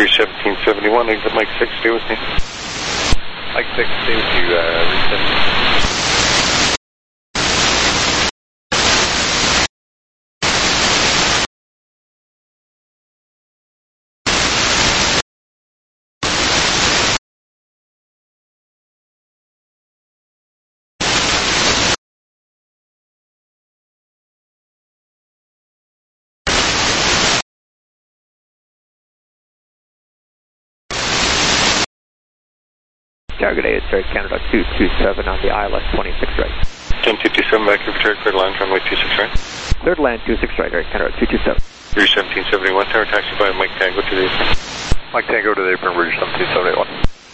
1771, exit Mike 6, stay with me. Mike 6, stay with you, reach 17. Target A is Air Canada 227 on the ILS 26 right. 10227 back here for target clear line, runway 26 right. Third land 26 right, Air Canada 227. 1771, tower taxi by Mike Tango to the apron. Mike Tango to the apron, bridge 1771.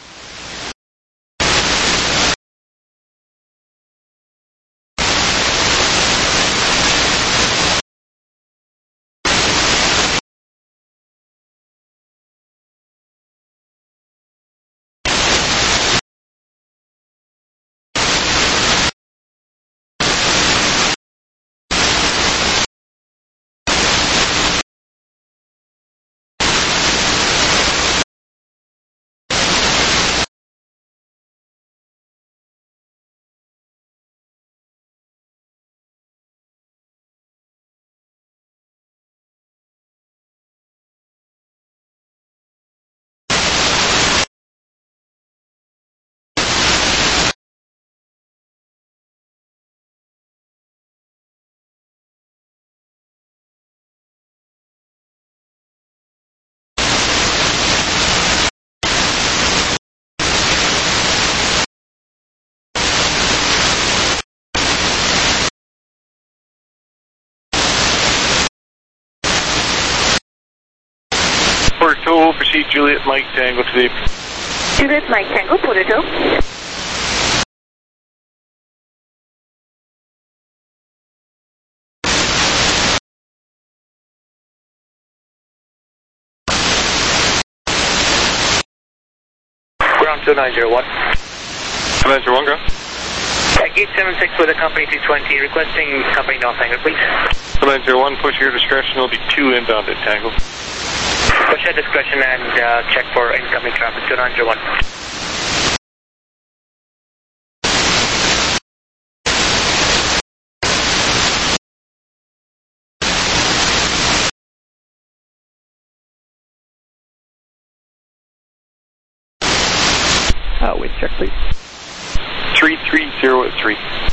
Porto, proceed Juliet Mike Tango to the apron. Juliet Mike Tango, Porto. Ground 2901. 2901, ground. Gate 76 with a company 220, requesting company North Tango, please. 2901, push your discretion, will be 2 inbound at Tango. Push at discretion and check for incoming traffic 2901. Wind check please. 3303.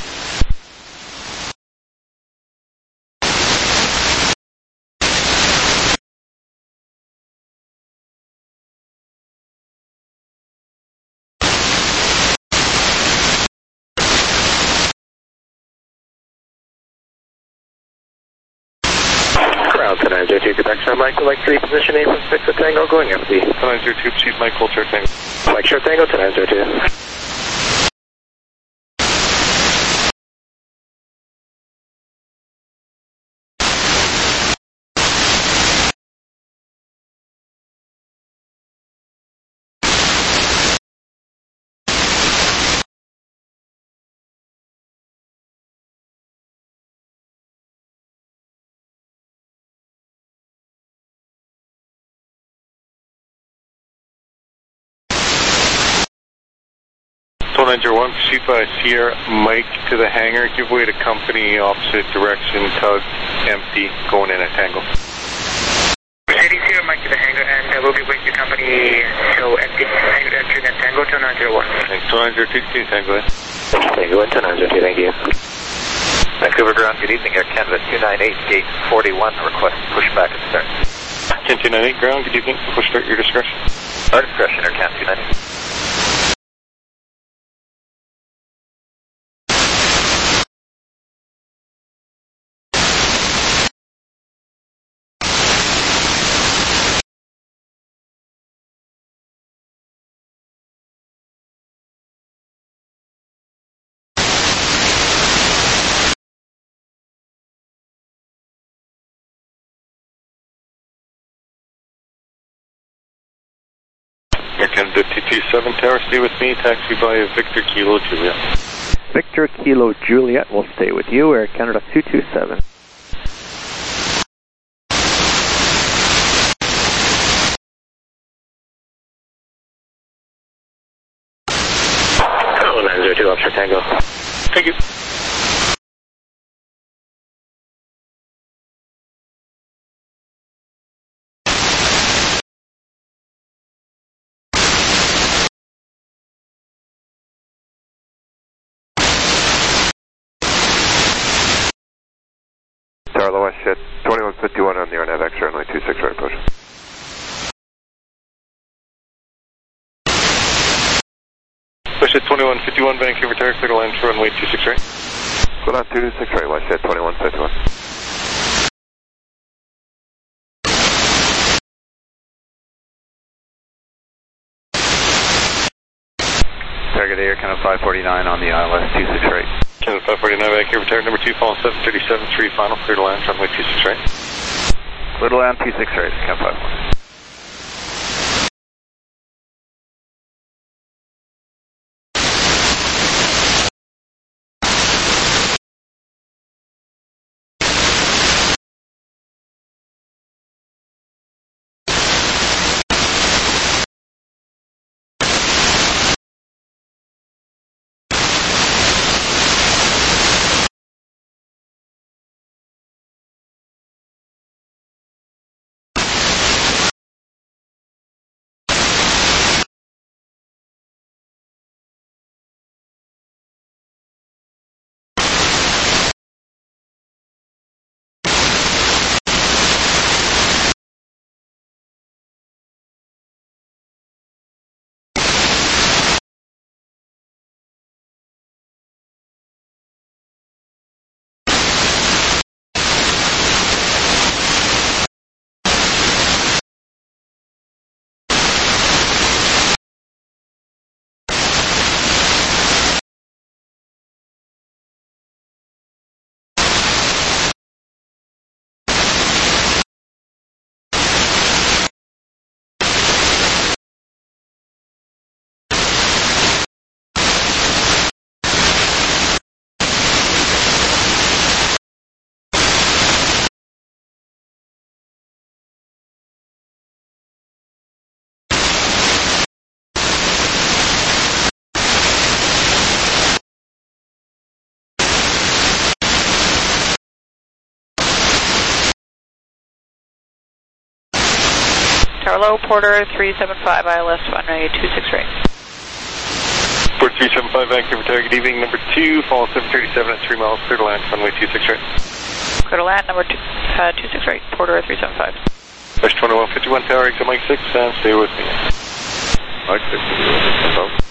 Ground 2902, Quebec, Star Mike, Mike 3, position 8 from 6 at Tango, going empty. 2902, proceed Mike Colt, Tango. Mike Short Tango, 2902. Toll 901, proceed by Sierra Mike to the hangar, give way to company, opposite direction, tug, empty, going in at Tango. Proceeding Sierra Mike to the hangar and we'll be waiting to company, so empty, hangar entering at Tango 2901. Thanks, Toll 902, Tango in. Tango in, 2902, thank you. Vancouver ground, good evening, Air Canada 298, gate 41, request pushback and start. 10298 ground, good evening, push start your discretion. Our discretion, Air Canada 298. Air Canada 227 tower, stay with me, taxi by Victor Kilo Juliet. Victor Kilo Juliet will stay with you, Air Canada 227. 2, Oscar Tango. Thank you. Tower West Jet 2151 on the RNAV X runway 26 right approach. West Jet 2151, Vancouver Tower, clear to land for runway 26 right. Go down 26 right, West Jet 2151. Target Air, kind of 549 on the ILS 26 right. Canada 549, Vancouver Tower, number 2, falling 737, 3 final, clear to land, runway 26 right. Clear to land 26 right, kind of 51. Tower Low, Porter 375, ILS runway 26 right. Port 375, Vancouver Tower, good evening, number 2, falling 737 at 3 miles, clear to land, runway 26 right. Clear to land, number 26 right, Porter 375. West 2151 Tower, exit Mike 6, and stay with me. Mike 6,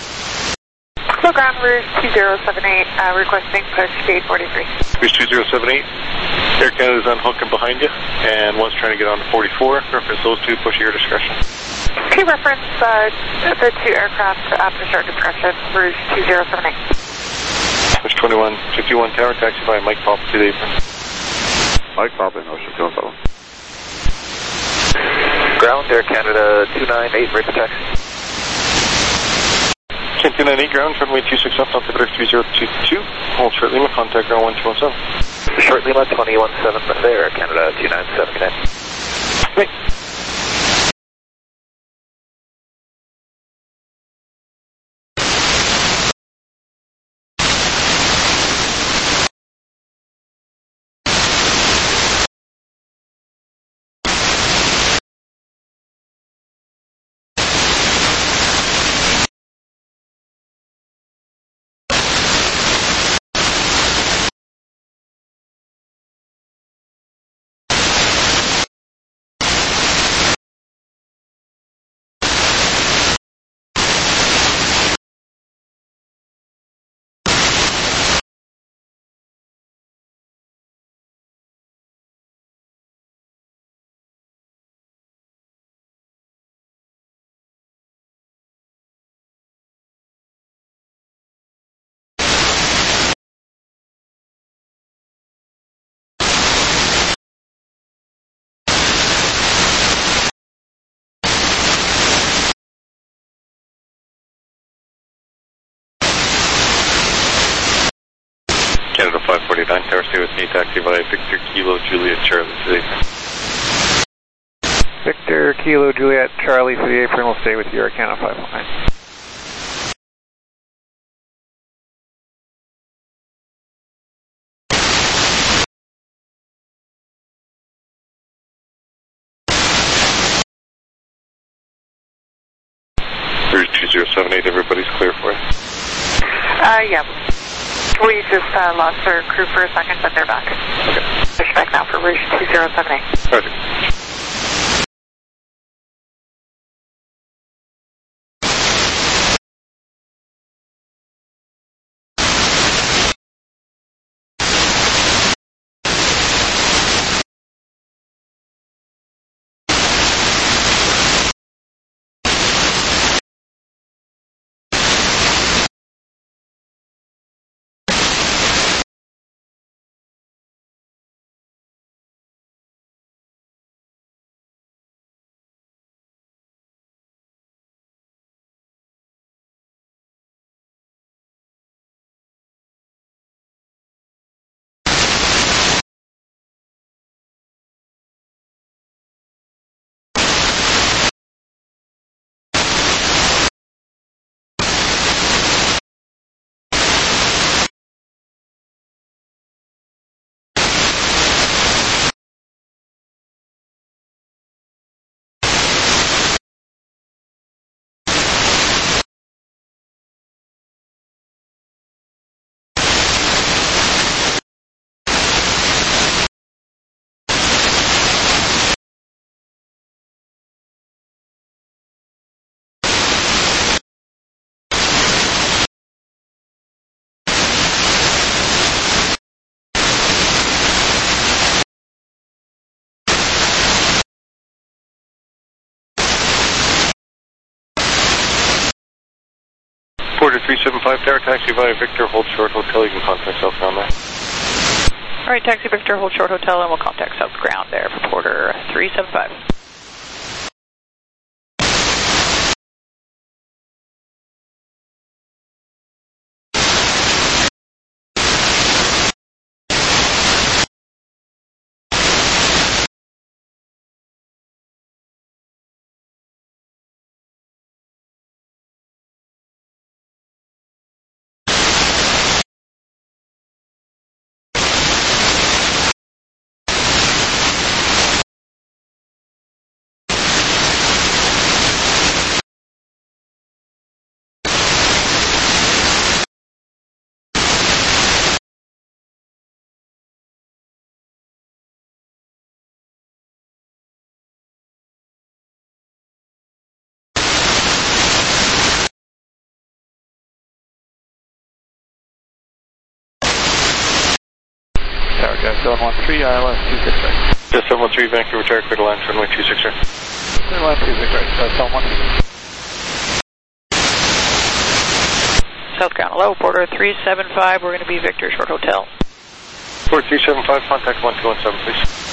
Program Rouge 2078, requesting push gate 43. Rouge 2078, Air Canada's unhooking behind you, and one's trying to get on to 44. Reference those two, push at your discretion. Okay, reference the two aircraft push our discretion, Rouge 2078. Rouge 2151 Tower, taxi by Mike Pop to the apron. Mike Pop in Ocean 217. Ground Air Canada 298, ready for taxi. 298 ground, runway 26 left, altimeter 3022. Hold short Lima, contact ground 1217. Short Lima 217 there, Canada 297, connect. Wait. Canada 549, Tower, stay with me, taxi by Victor Kilo Juliet Charlie to the apron. Victor Kilo Juliet Charlie to the apron, will stay with you, Canada 549. Rouge 2078, everybody's clear for you. Yeah. We just lost our crew for a second, but they're back. Okay. Push back now for Rouge 2078. Roger. Porter 375, Tower Taxi via Victor, hold short hotel, you can contact southbound there. Alright, Taxi Victor, hold short hotel, and we'll contact South Ground there for Porter 375. Tower Guy 713, ILS 268. Just 713, Vancouver Tower, clear to land, runway 26 right. Clear to land 268, 713. South Ground, hello, Porter 375, we're going to be Victor, short hotel. Porter 375, contact 1217, please.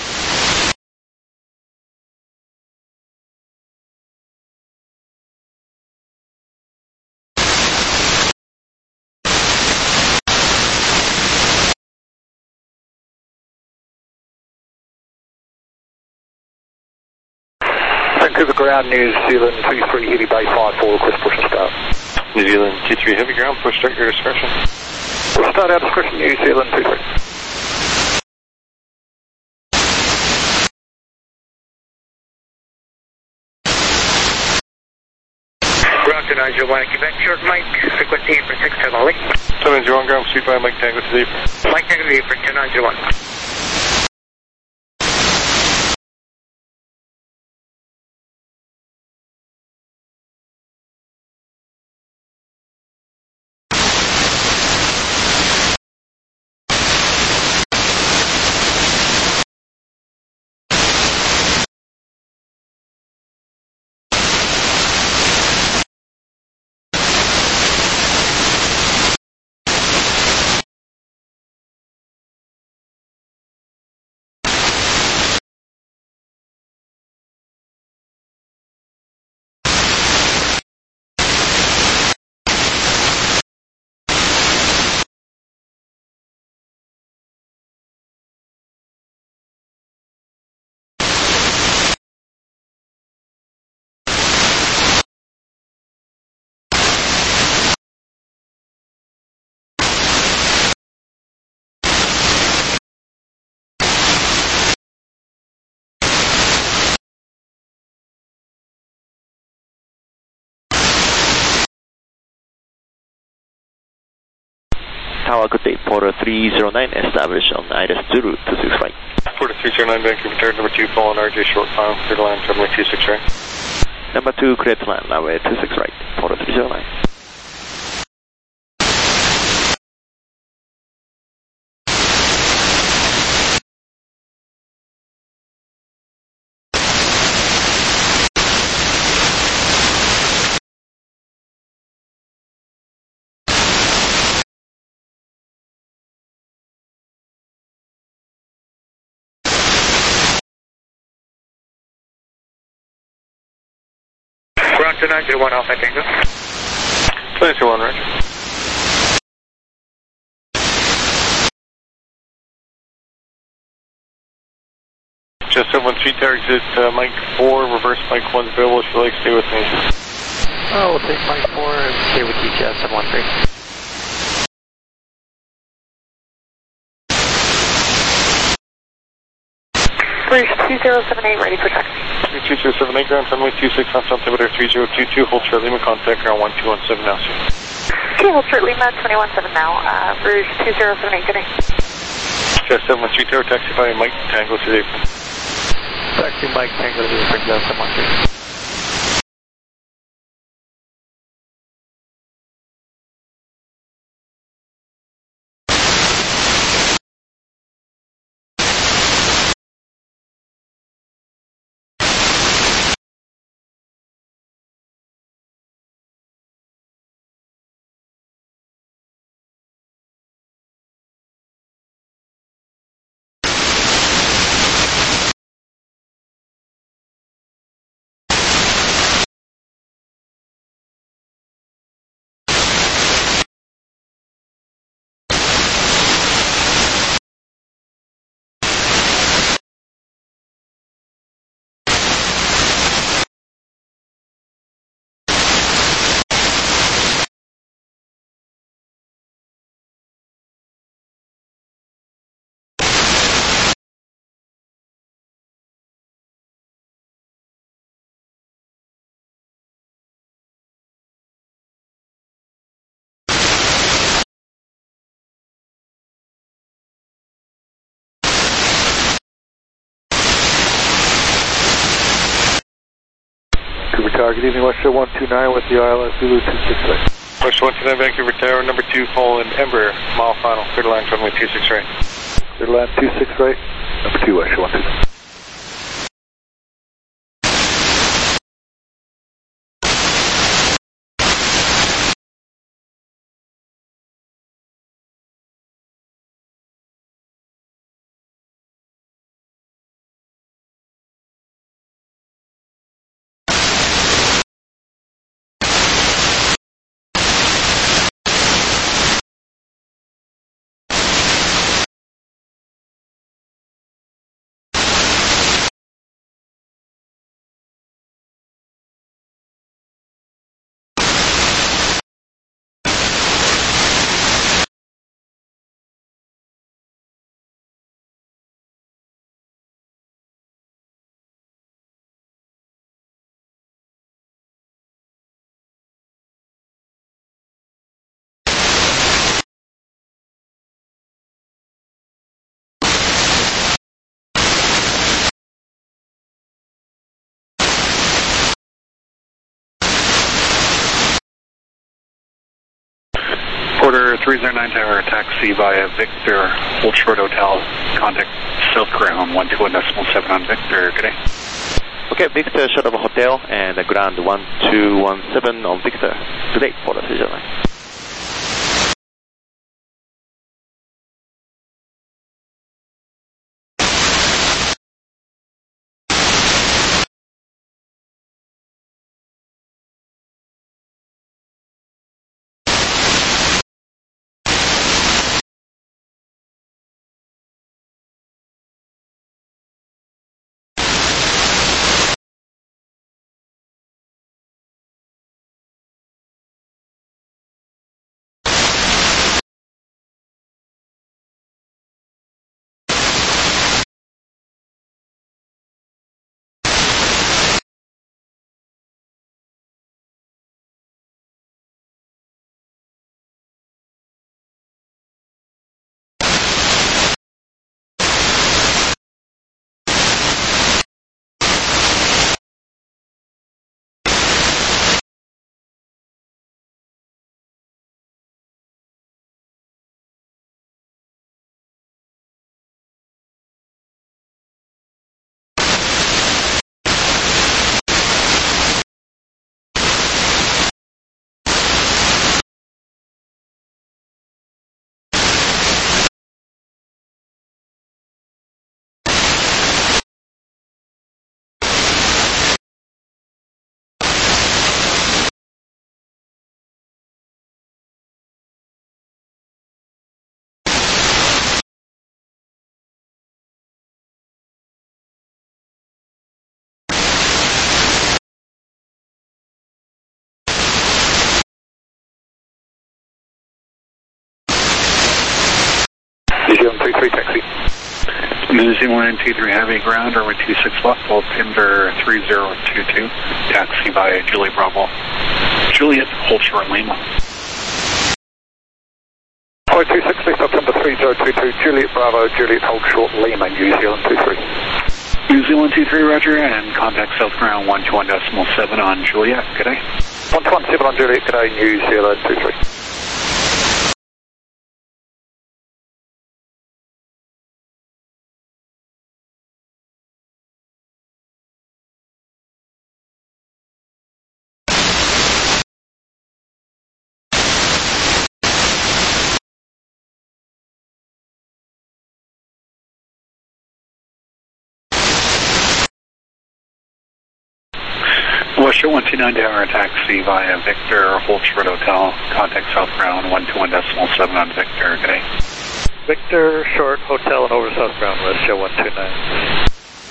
Vancouver Ground, New Zealand 23 Heavy Bay 54, request push and start. New Zealand 23 Heavy Ground, push start your discretion. Push start our discretion, New Zealand 23. Ground 291, Quebec, short Mike, requesting for 6 to Molly. 791 ground, speed by Mike Tango to the Apron. Mike Tango to the Apron, 291. Tower, good day. Porter 309, establish on ILS Zulu 26 right. Porter 309, Vancouver Tower, number 2, following RJ short final, clear to land, runway 26 right. Number 2, clear to land, runway 26 right. Porter 309. Ground 2901 Alpha Tango. 201 right. Just 713 tower exit, Mike 4, reverse Mike 1's available if you'd like, stay with me. Oh, we'll take Mike 4 and stay with DTS 713. Rouge 2078, ready for taxi. 2078, ground runway 26 on altimeter 3022, hold short Lima, contact ground 1217 now, sir. Okay, hold short Lima, 217 now, Rouge 2078, good day. Just 713 tower, taxi by Mike Tango to the apron. Taxi Mike Tango to the apron, 713. Good evening, Western 129 with the ILS Zulu 26 right. Western 129, Vancouver Tower, number 2, following Ember, mile final, clear to land, runway 26 right. Clear to land 26 right, number 2, Western 129. Porter 309 Tower, taxi via Victor, hold short hotel, contact South Ground 121.7 on Victor, good day. Okay, Victor, short of hotel and ground 1217 on Victor. Good day, Porter 309. 23 taxi. New Zealand 23 Heavy ground, runway 26 left, altimeter 3022, taxi by Juliet Bravo. Juliet, hold short Lima. Flight 260, altimeter 3022, Juliet Bravo, Juliet, hold short Lima, New Zealand 23. New Zealand 23, roger, and contact south ground 121.7 on Juliet, good day. 127 on Juliet, good day, New Zealand 23. West 129 Tower, taxi via Victor, hold short hotel, contact south ground 121.7 on Victor, good day. Victor, short, hotel, and over southbound, West Show 129.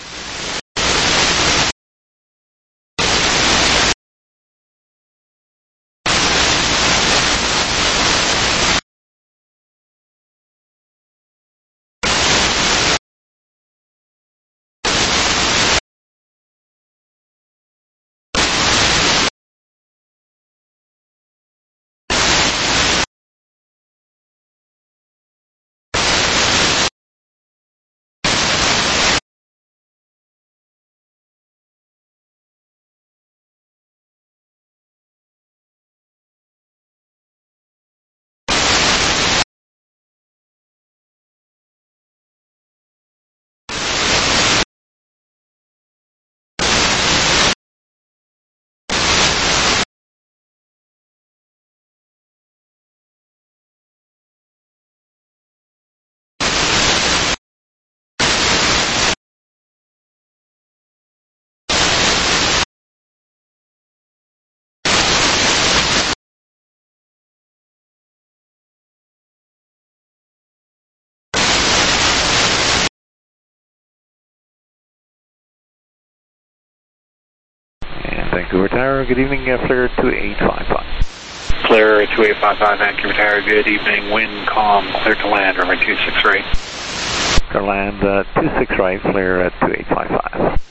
Vancouver Tower, good evening, Flare 2855. Flare 2855, Vancouver Tower, good evening, wind calm, clear to land, runway 26 right. Clear land 26 right, Flare 2855.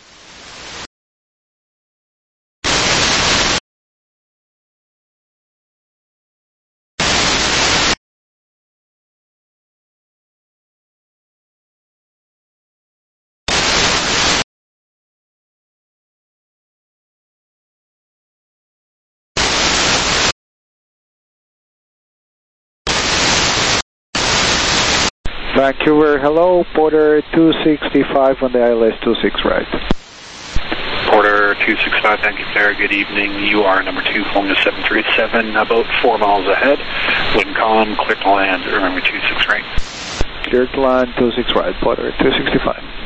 Vancouver, hello, Porter 265 on the ILS 26 right. Porter 265, Vancouver Tower, good evening. You are number 2, flying to 737, about 4 miles ahead. Wind calm, clear to land, runway 26 right. Clear to land 26 right, Porter 265.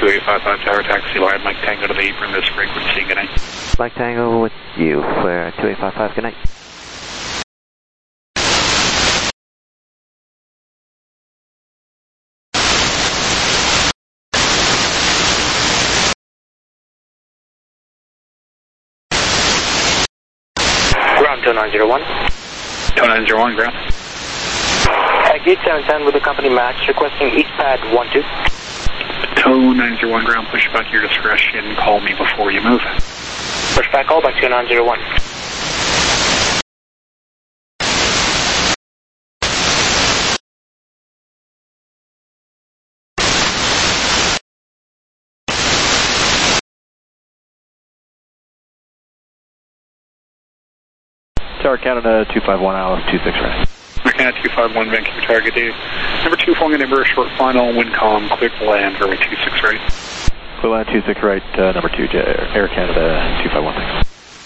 2855 Tower Taxi Line, Mike Tango to the apron, this frequency, good night. Mike Tango with you for 2855, good night. Ground 2901. 2901, ground. Gate 710 with the company match, requesting east pad 12. Tow 901 ground, push back your discretion, call me before you move. Push back call by 2901. Tower Canada 251 Alice 26 right. Canada 251 Vancouver target date. Number 2 phone number, short final, Windcom, clear to land, runway 26 right. Clear land 26 right, number 2, Air Canada 251, thanks.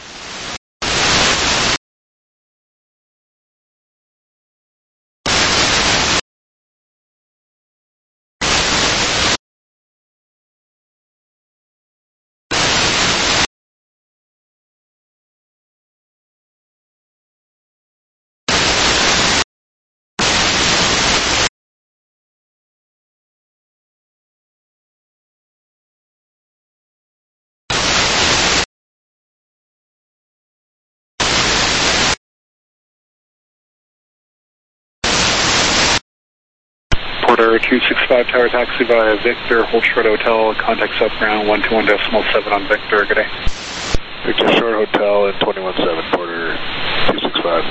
Porter 265 Tower Taxi via Victor, hold short hotel, contact South Ground 121.7 on Victor, good day. Victor short hotel and 217 Porter 265.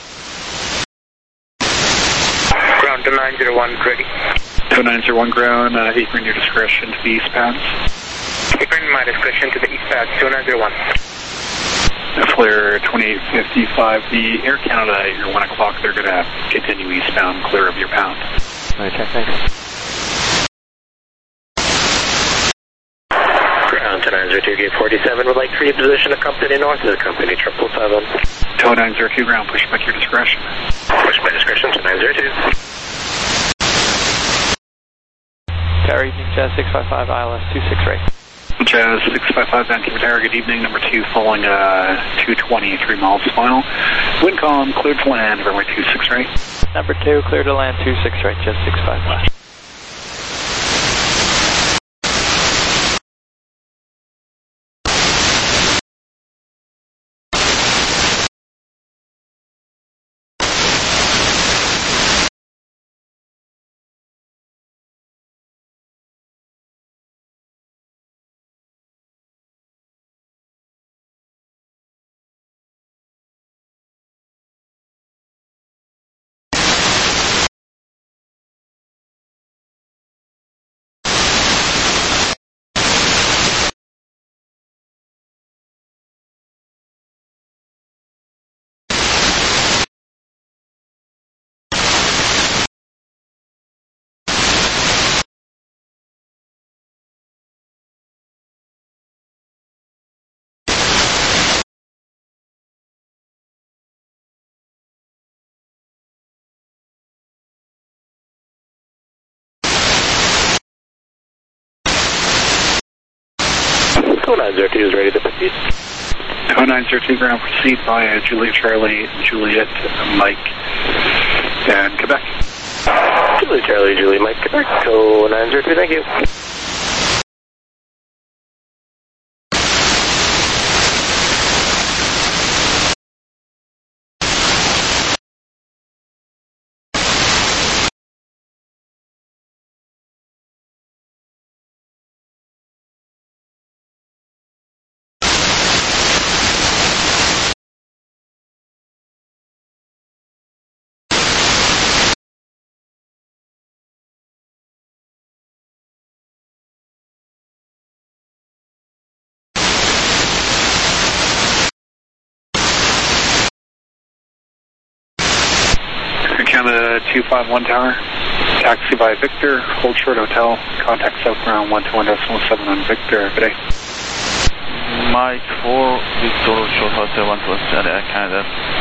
Ground 2901 ready. 2901 ground, apron your discretion to the east pads. Apron my discretion to the east pads, 2901. Flare 2855, the Air Canada at your 1 o'clock, they're going to continue eastbound, clear of your pound. Alright, check, thanks. Ground 2902 gate 47 would like to reposition the company north of the company 777. Tow 902 ground, push back your discretion. Push by discretion to 902. Tower evening, Jazz 655 ILS 26 right. Jazz 655 Vancouver Tower, good evening. Number 2 following 220, 3 miles final. Windcom, cleared to land, runway 26 right. Number 2, clear to land 26 right, Jazz 655. Tow 902 is ready to proceed. Tow 902 ground, proceed via Juliet Charlie, Juliet, Mike, and Quebec. Juliet Charlie, Juliet, Mike, Quebec. Tow 902, thank you. Canada 251 Tower, taxi by Victor, hold short hotel, contact South Ground 121.7 on Victor, good day. Mike 4, Victor, short hotel 127 Air Canada.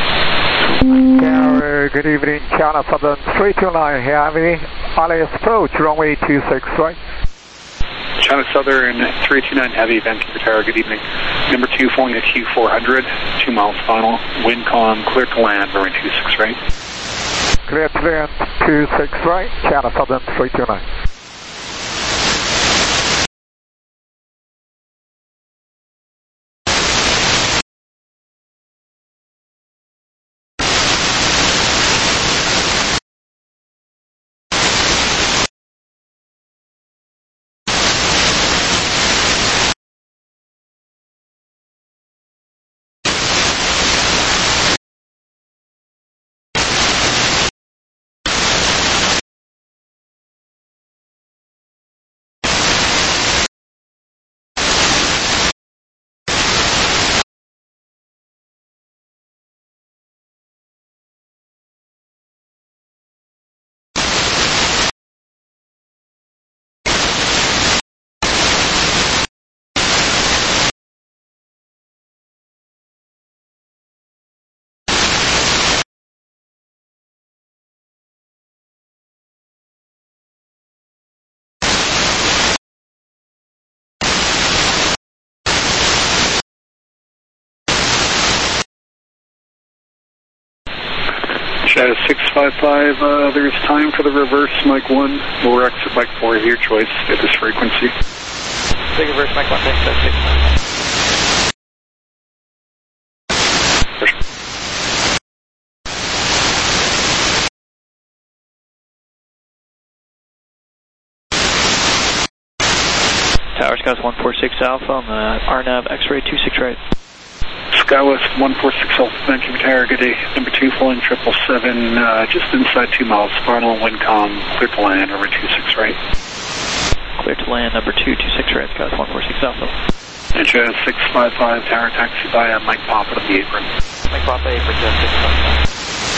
Tower, good evening, China Southern 329 Heavy, Alice approach, runway 26 right. China Southern 329 Heavy, Vancouver Tower, good evening. Number 2 flying at Q400, 2 miles final. Wind calm, clear to land, runway 26 right. Clear to land, 26 right, China Southern 329. Shadow 655, there's time for the reverse, Mike 1, lower exit, Mike 4, your choice at this frequency. Big reverse, Mike 1, thanks, that's 6. Tower Scouts 146 Alpha on the RNAV X-ray 26 right. Skywest 146 Alpha, Vancouver Tower, good day. Number 2 flying 777, just inside 2 miles, final wind calm, clear to land, over 26 right. Clear to land, number 2, 26 right, Scouts 146 Alpha. And 655, tower taxi by Mike Papa on the apron. Mike Papa, apron, 655.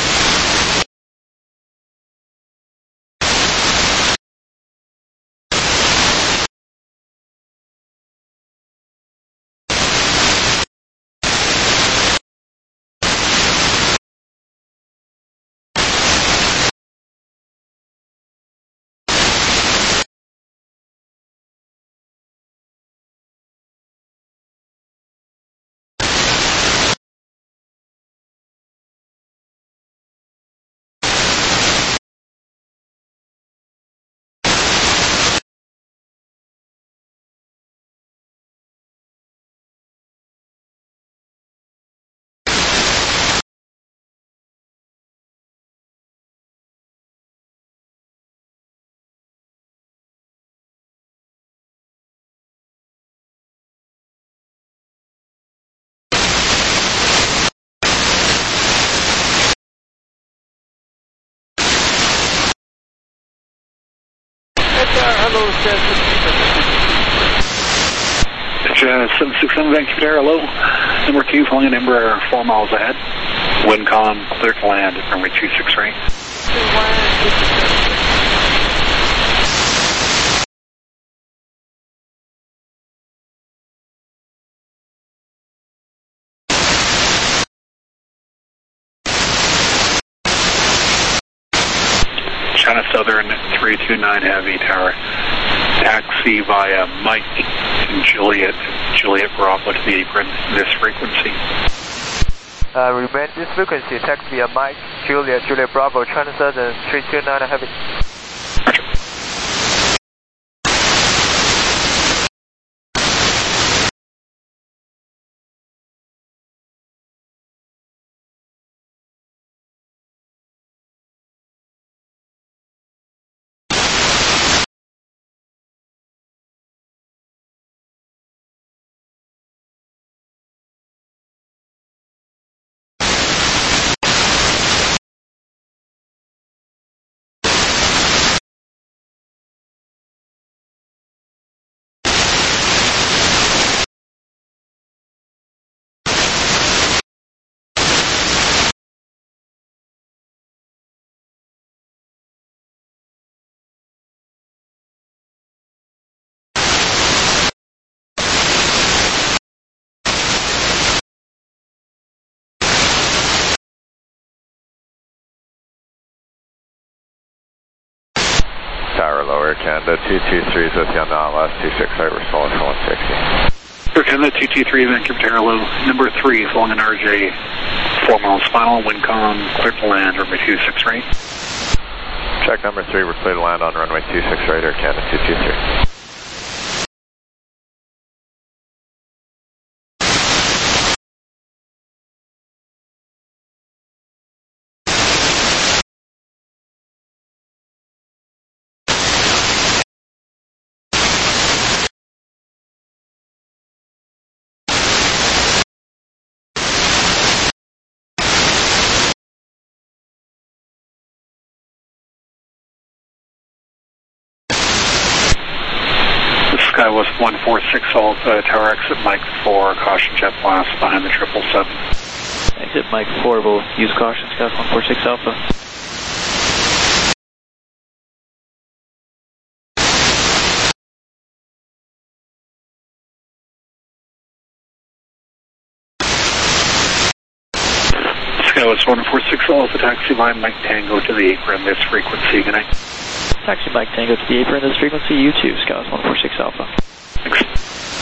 Hello, 767 Vancouver Tower, hello. Number 2 flying Embraer 4 miles ahead. Wind calm, clear to land, runway 26 right. China Southern 329 Heavy Tower. Taxi via Mike and Juliet Bravo to the apron, this frequency. Remain this frequency, taxi via Mike, Juliet Bravo, China Southern 329 Heavy. Air Canada, 223 is with you on that last 26 right, we're falling for 160. Air Canada 223, Vancouver Tower, number 3, flying an RJ, 4 miles final, wind calm, clear to land, runway 26 right. Check number 3, we're clear to land on runway 26 right, Air Canada 223. Skywest 146 Alpha, tower exit Mike 4, caution jet blast behind the 777. Exit Mike 4, we'll use caution, Skywest 146 Alpha. Skywest 146 Alpha, taxi line Mike Tango to the apron, this frequency, good night. Taxi Mike Tango to the apron, this frequency, U2, Skywest 146 Alpha. Thanks.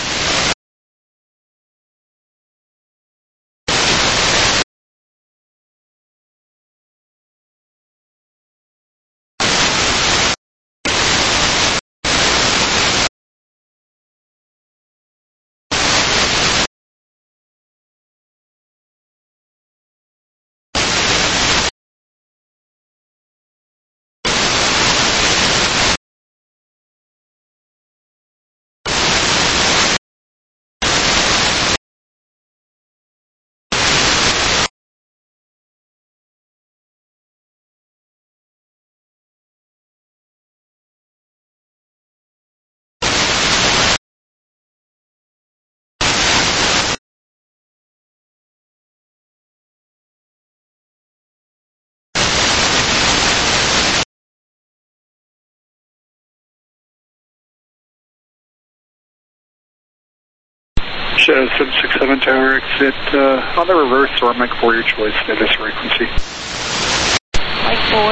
Shadow 767 tower exit on the reverse or Mike 4, your choice at this frequency. Mike 4,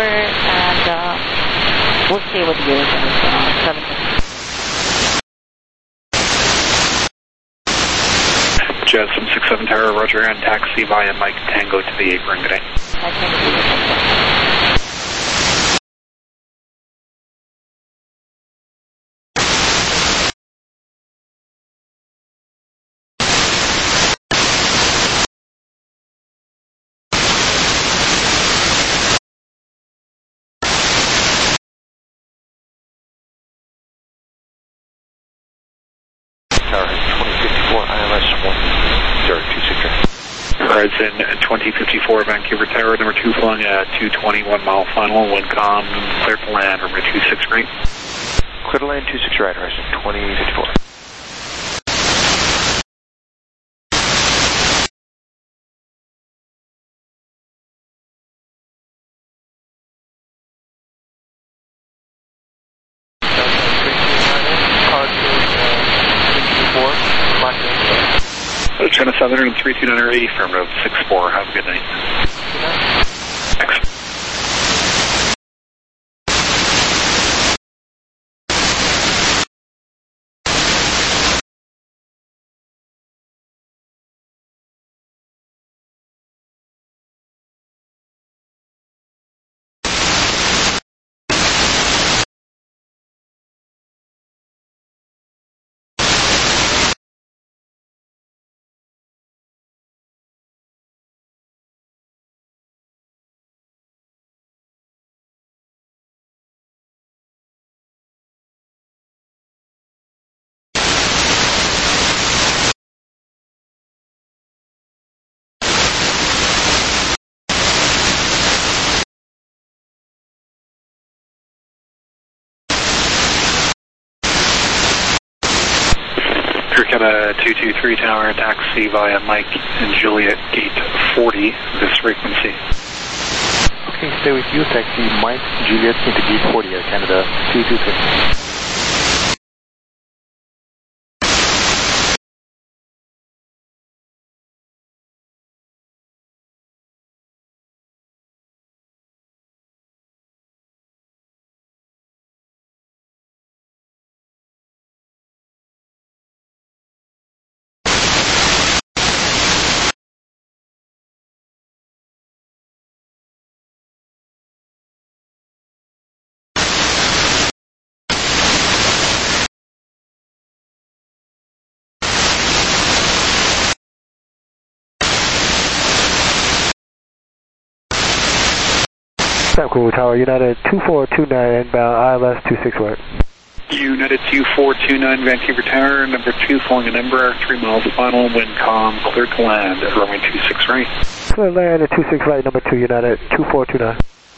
and we'll stay with you at 7. Jet 767 tower, roger, and taxi via Mike Tango to the apron, good night. Mike Tango to the apron. Tower 2054 ILS 1026. Horizon 2054 Vancouver Tower, number 2 flying at 221 mile final, wind calm, clear to land, runway 26 right. Clear to land 26 right, Horizon 2054. China Southern and 32980, affirmative 64. Have a good night. Thanks. Canada 223 tower, taxi via Mike and Juliet gate 40, this frequency. Okay, stay with you, taxi Mike, Juliet into gate 40, Canada 223. Cool Tower, United 2429 inbound, ILS 26 right. United 2429 Vancouver Tower, number 2 flying an Embraer, 3 miles final, wind calm, clear to land at runway 26 right. Clear land at 26 right, number 2 United 2429.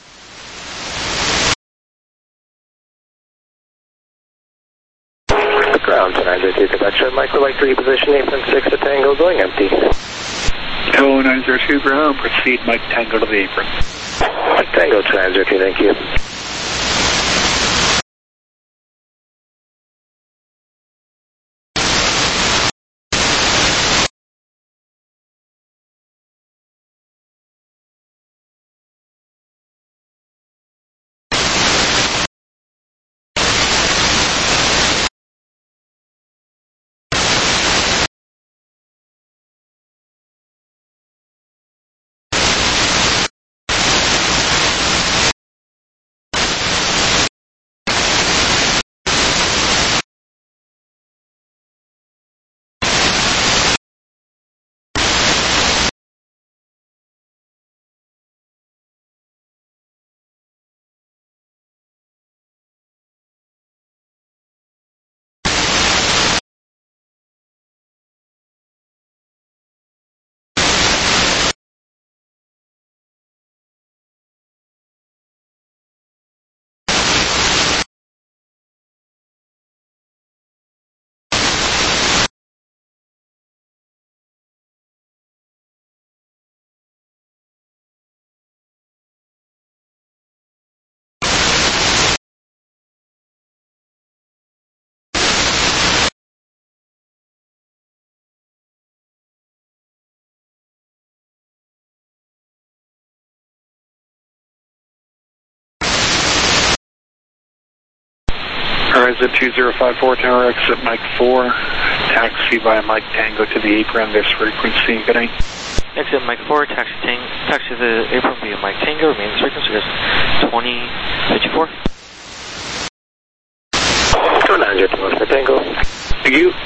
Ground 902 conduction, Mike would like to reposition apron 6 to Tango, going empty. TOW 902 ground, proceed Mike Tango to the apron. Mike Tango 902, thank you. Horizon 2054 Tower, exit Mike 4, taxi via Mike Tango to the apron, this frequency, good night. Exit Mike 4, taxi to the apron via Mike Tango, remains frequency is 2054. 2902 for Tango. Thank you.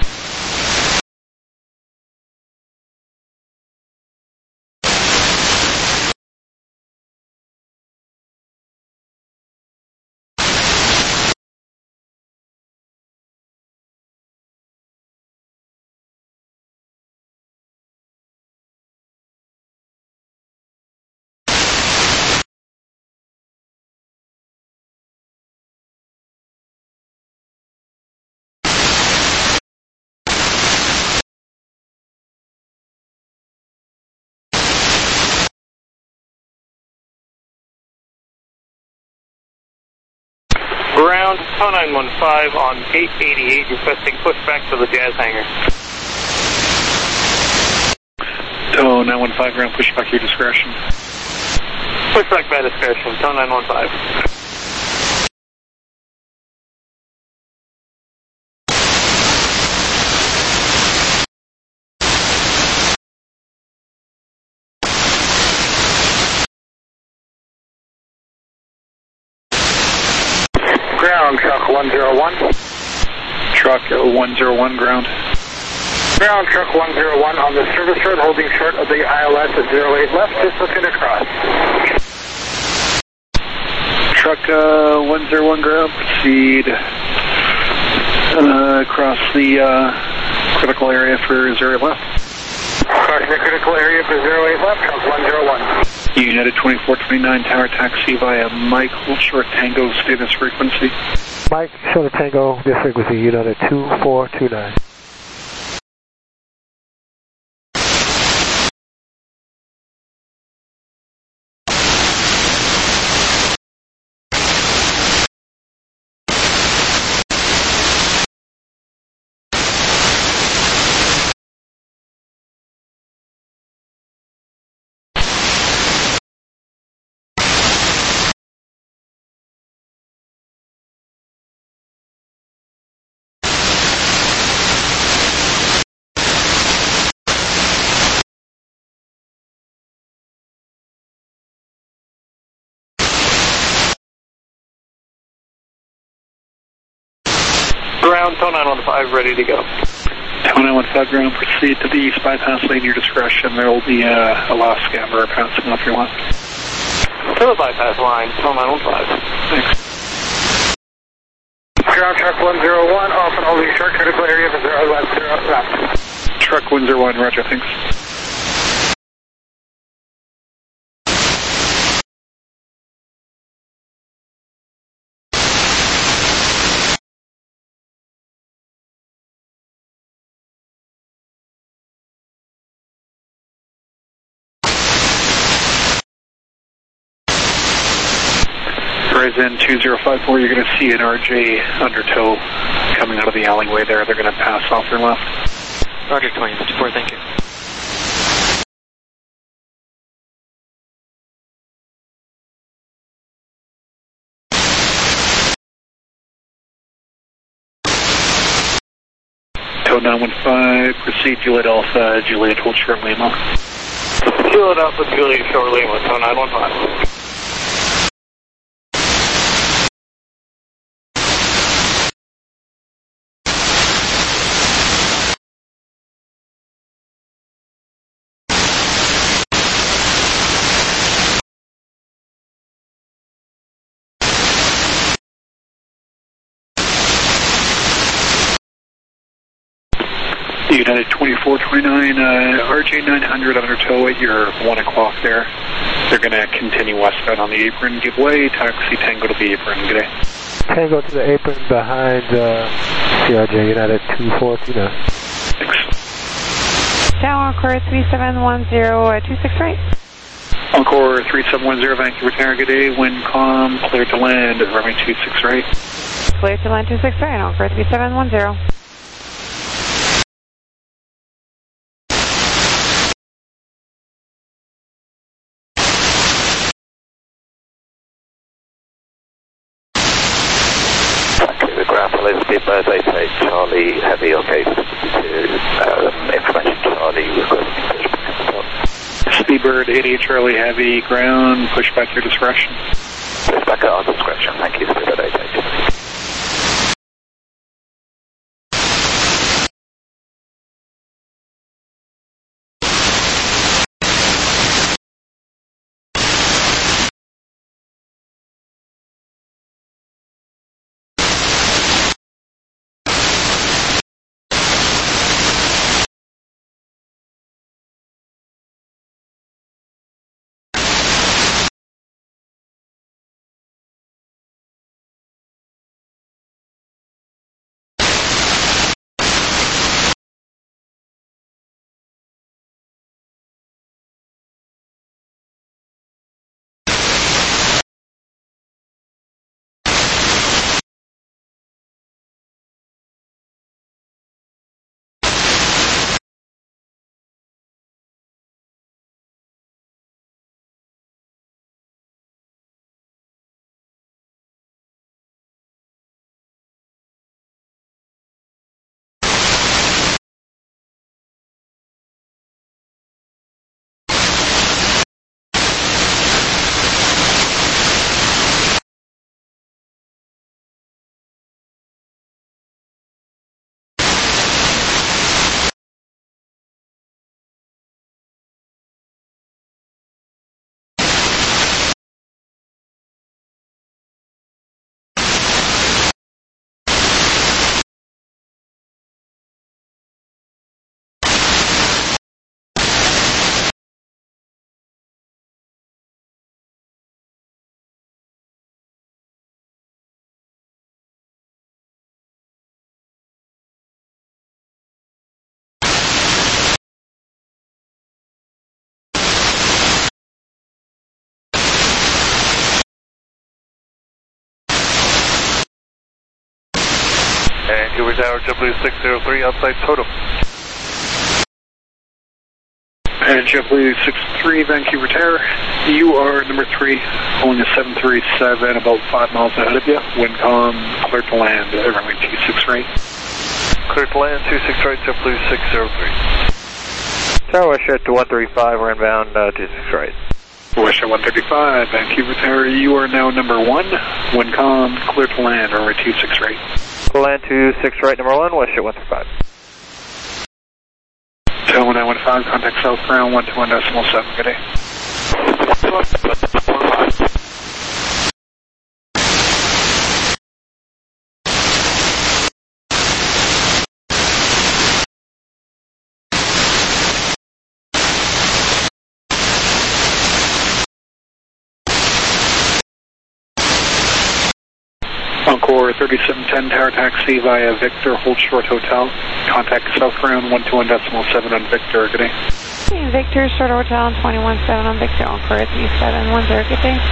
Ground, TOW 915 on gate 88, requesting pushback to the Jazz hangar. TOW 915 ground, pushback your discretion. Pushback by discretion, TOW 915. Ground, truck 101. Truck 101 ground. Ground, truck 101 on the service road, holding short of the ILS at 08 left, just looking across. Truck 101 ground, proceed across the critical area for 08 left. Crossing the critical area for 08 left, truck 101. United 2429 Tower, taxi via Mike, hold short Tango, stay this frequency. Mike, short Tango, this frequency, United 2429. Ground, TOW 915 ready to go. TOW 915 ground, proceed to the east bypass lane, your discretion. There will be a last scammer passing off your left. To the bypass line, 915. Thanks. Ground truck 101, off and holding short, critical area of 0 left, 0 left. Truck 101, roger, thanks. Horizon 2054, you're going to see an RJ undertow coming out of the alleyway there. They're going to pass off your left. Roger, 2054, thank you. Tow 915, proceed Juliet Alpha, Juliet hold short Lima. Juliet Alpha, Juliet short Lima, tow 915. United 2429, RJ 900 undertow at your 1 o'clock there. They're going to continue westbound on the apron. Give way, taxi Tango to the apron. Good day. Tango to the apron behind CRJ United 2429. Thanks. Tower Encore 3710, 26 right. Encore 3710, Vancouver Tower, good day. Wind calm, clear to land, runway 26 right. Clear to land 26 right, Encore 3710. Speedbird 88 Charlie Heavy, okay, to information Charlie requesting pushback. Speedbird 88 Charlie Heavy, ground, pushback your discretion. Pushback at our discretion, thank you, Speedbird 88. Vancouver Tower, JetBlue 603, outside totem. And JetBlue 63, Vancouver Tower, you are number 3, pulling a 737, about 5 miles ahead of you. Wind calm, clear to land, runway 26 right. Clear to land, 26 right, JetBlue 603. Tower Westjet to 135, we're inbound 26 right. Westjet 135, Vancouver Tower, you are now number 1, wind calm, clear to land, runway 26 right. Clear land 26 right, number 1, Westjet 135. Tower 915, contact southbound 121.7, good day. Encore 3710 Tower Taxi via Victor, hold short hotel. Contact South Ground 121.7 on Victor, good day. Victor, short hotel, 21.7 on Victor, Encore 3710, good day.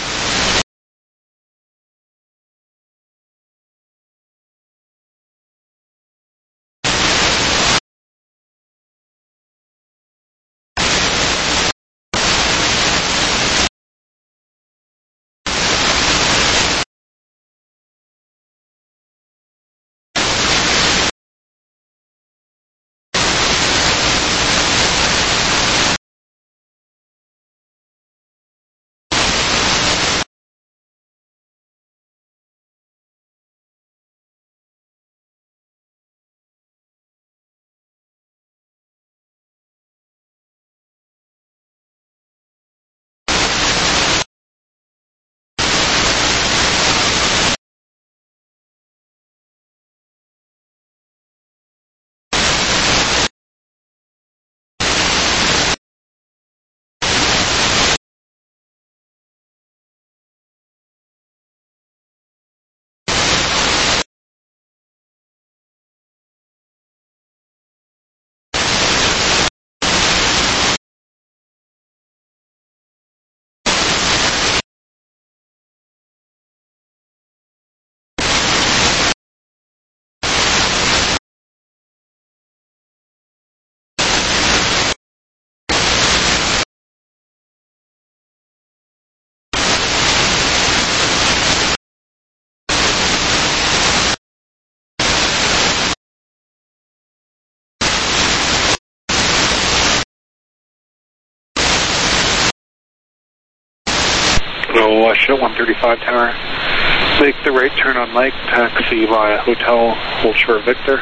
Hello, Shell 135 Tower. Make the right turn on Mike, taxi via hotel, hold short Victor.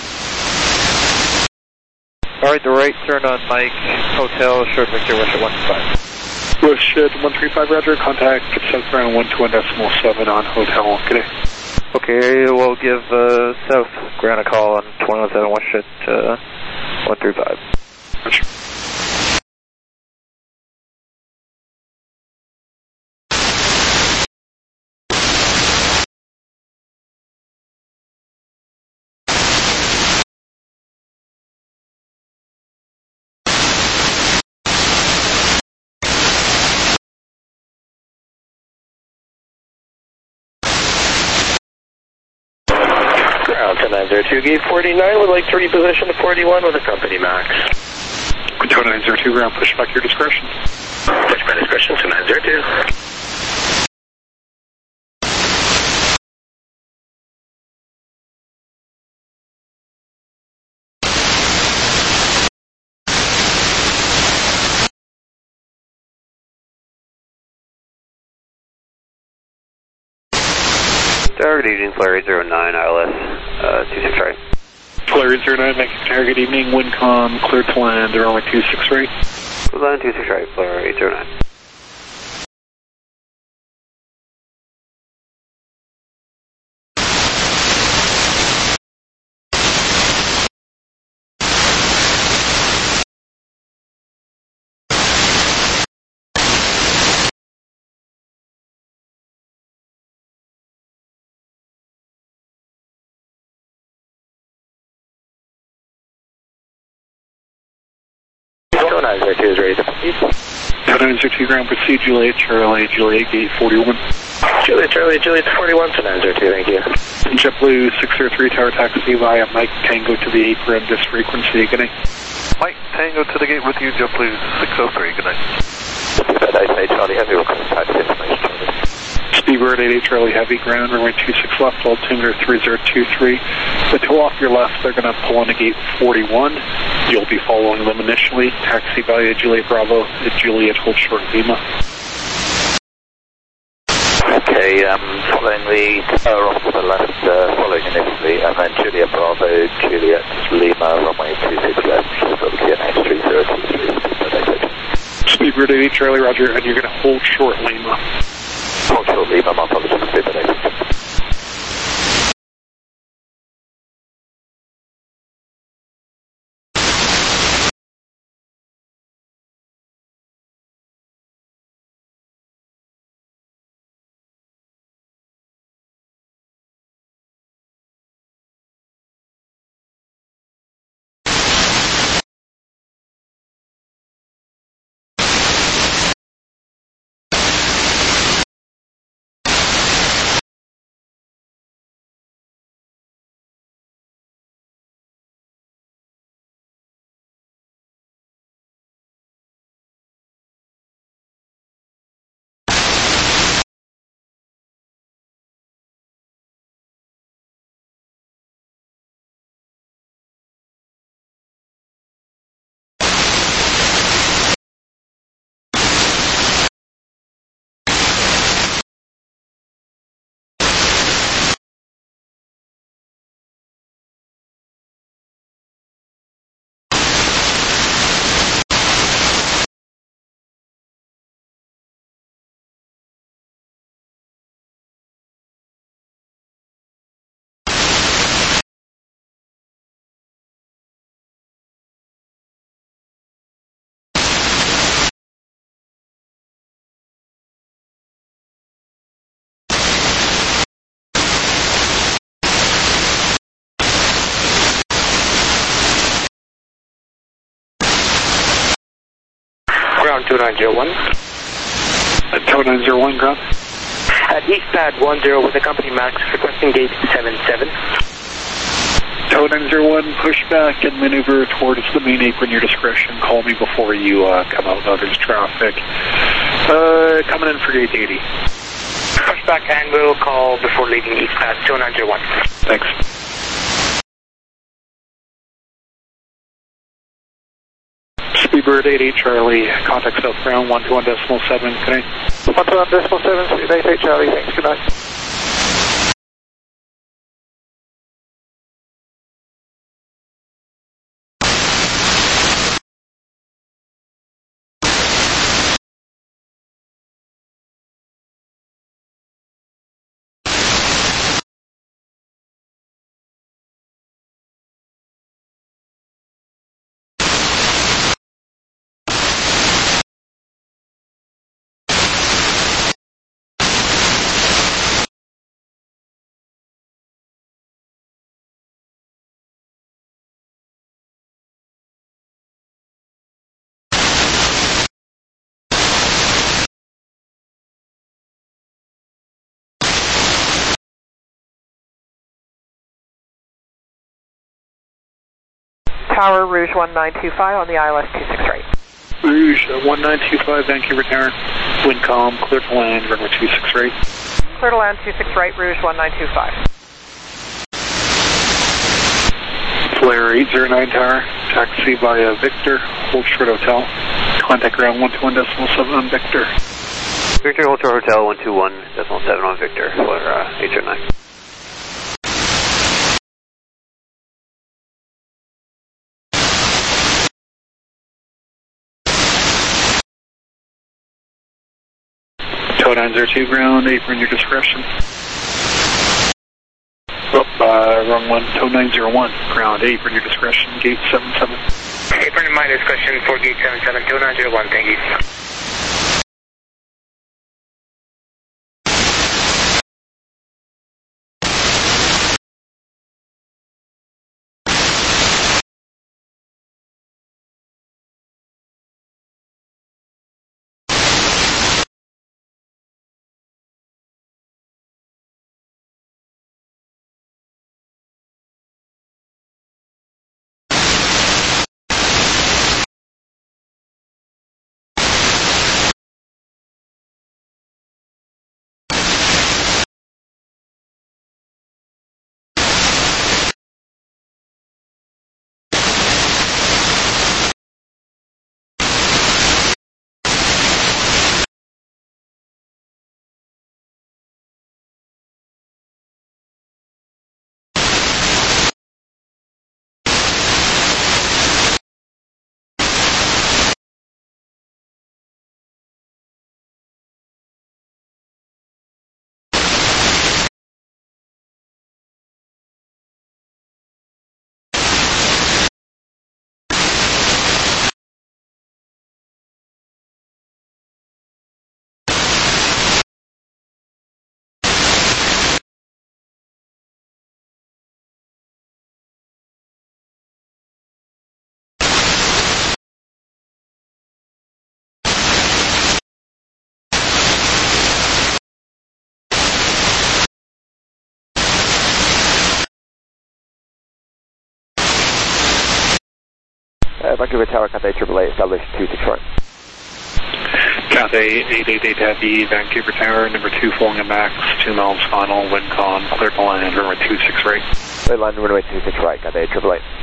Alright, the right turn on Mike, hotel, short Victor, Russia 135. Russia 135, roger, contact South Ground 121.7 on hotel, good day. Okay, we'll give South Ground a call on 21.7 West Shit 135. Roger. Ground to 902, gate 49, would like to reposition to 41 with a company max. 902 ground, push back your discretion. Push my discretion to 902. Target evening, Flyer 09, ILS, 26 right. Flyer 09, making target evening, Windcom, clear to land, they're only 26 right. Land 26 right, Flyer 809. Go 902 is ready to proceed. 902 ground, proceed, Juliet, Charlie, Juliet, gate 41. Juliet, Charlie, Juliet 41 to 902, thank you. JetBlue 603 Tower Taxi via Mike Tango to the apron, this frequency, good night. Mike Tango to the gate with you, JetBlue 603, good night. Speedbird 88 Charlie Heavy, will contact information, Charlie. Speedbird 88 Charlie Heavy, ground, runway 26 left, altimeter 3023. The two off your left, they're going to pull into gate 41. You'll be following them initially. Taxi via Juliet Bravo at Juliet, hold short Lima. Okay, following the tower off to the left, following initially, and then Juliet Bravo, Juliet Lima, runway 26 left, QNH 3023, Speedbird 88 Charlie, roger, and you're going to hold short Lima. Hold short Lima, my apologies, Speedbird 88. Ground 2901. Tower 901, ground. At East Pad 10 with the company Max, requesting gate 77. Tower 901, push back and maneuver towards the main apron, your discretion. Call me before you come out. Now there's traffic. Coming in for gate 80. Push back and we'll call before leaving East Pad 2901. Thanks. Speedbird 88 Charlie, contact southbound 121.7, good night. 121.7, Speedbird 88 Charlie, thanks, good night. Tower Rouge 1925 on the ILS 26 right. Rouge 1925, Vancouver Tower. Wind calm, clear to land, runway 26 right. Clear to land 26 right, Rouge 1925. Flare 809 Tower, taxi via Victor, hold short hotel. Contact ground 121.7 on Victor. Victor, hold short hotel 121.7 on Victor, Flare 809. Tower 902 ground, apron your discretion. Wrong one, Tower 901 ground, apron your discretion, gate 77. Apron in my discretion for gate 77, Tower 901, thank you. Vancouver Tower, Cathay 888, established 26 right. Cathay 888 Heavy, Vancouver Tower, number 2 flowing at max, 2 miles final, wind calm, clear to land, runway 26 right. Clear land, runway 26 right, Cathay 888.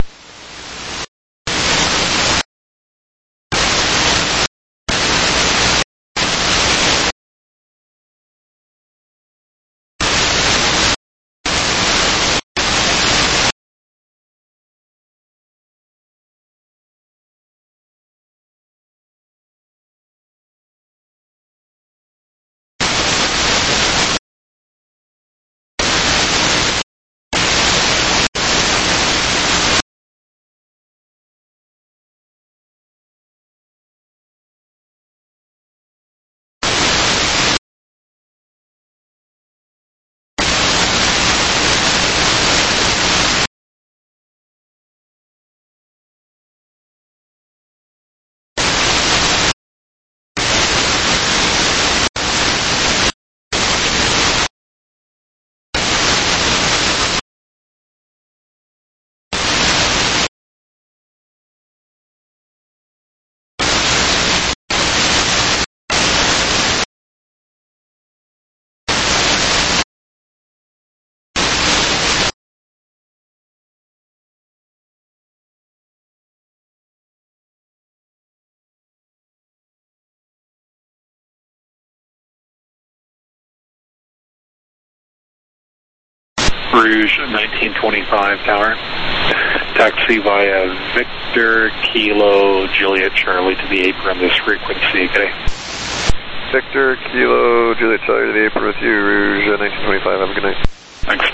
Rouge 1925 tower. Taxi via Victor, Kilo, Juliet, Charlie to the apron, this frequency. Good day. Victor, Kilo, Juliet, Charlie to the apron with you, Rouge 1925. Have a good night. Thanks.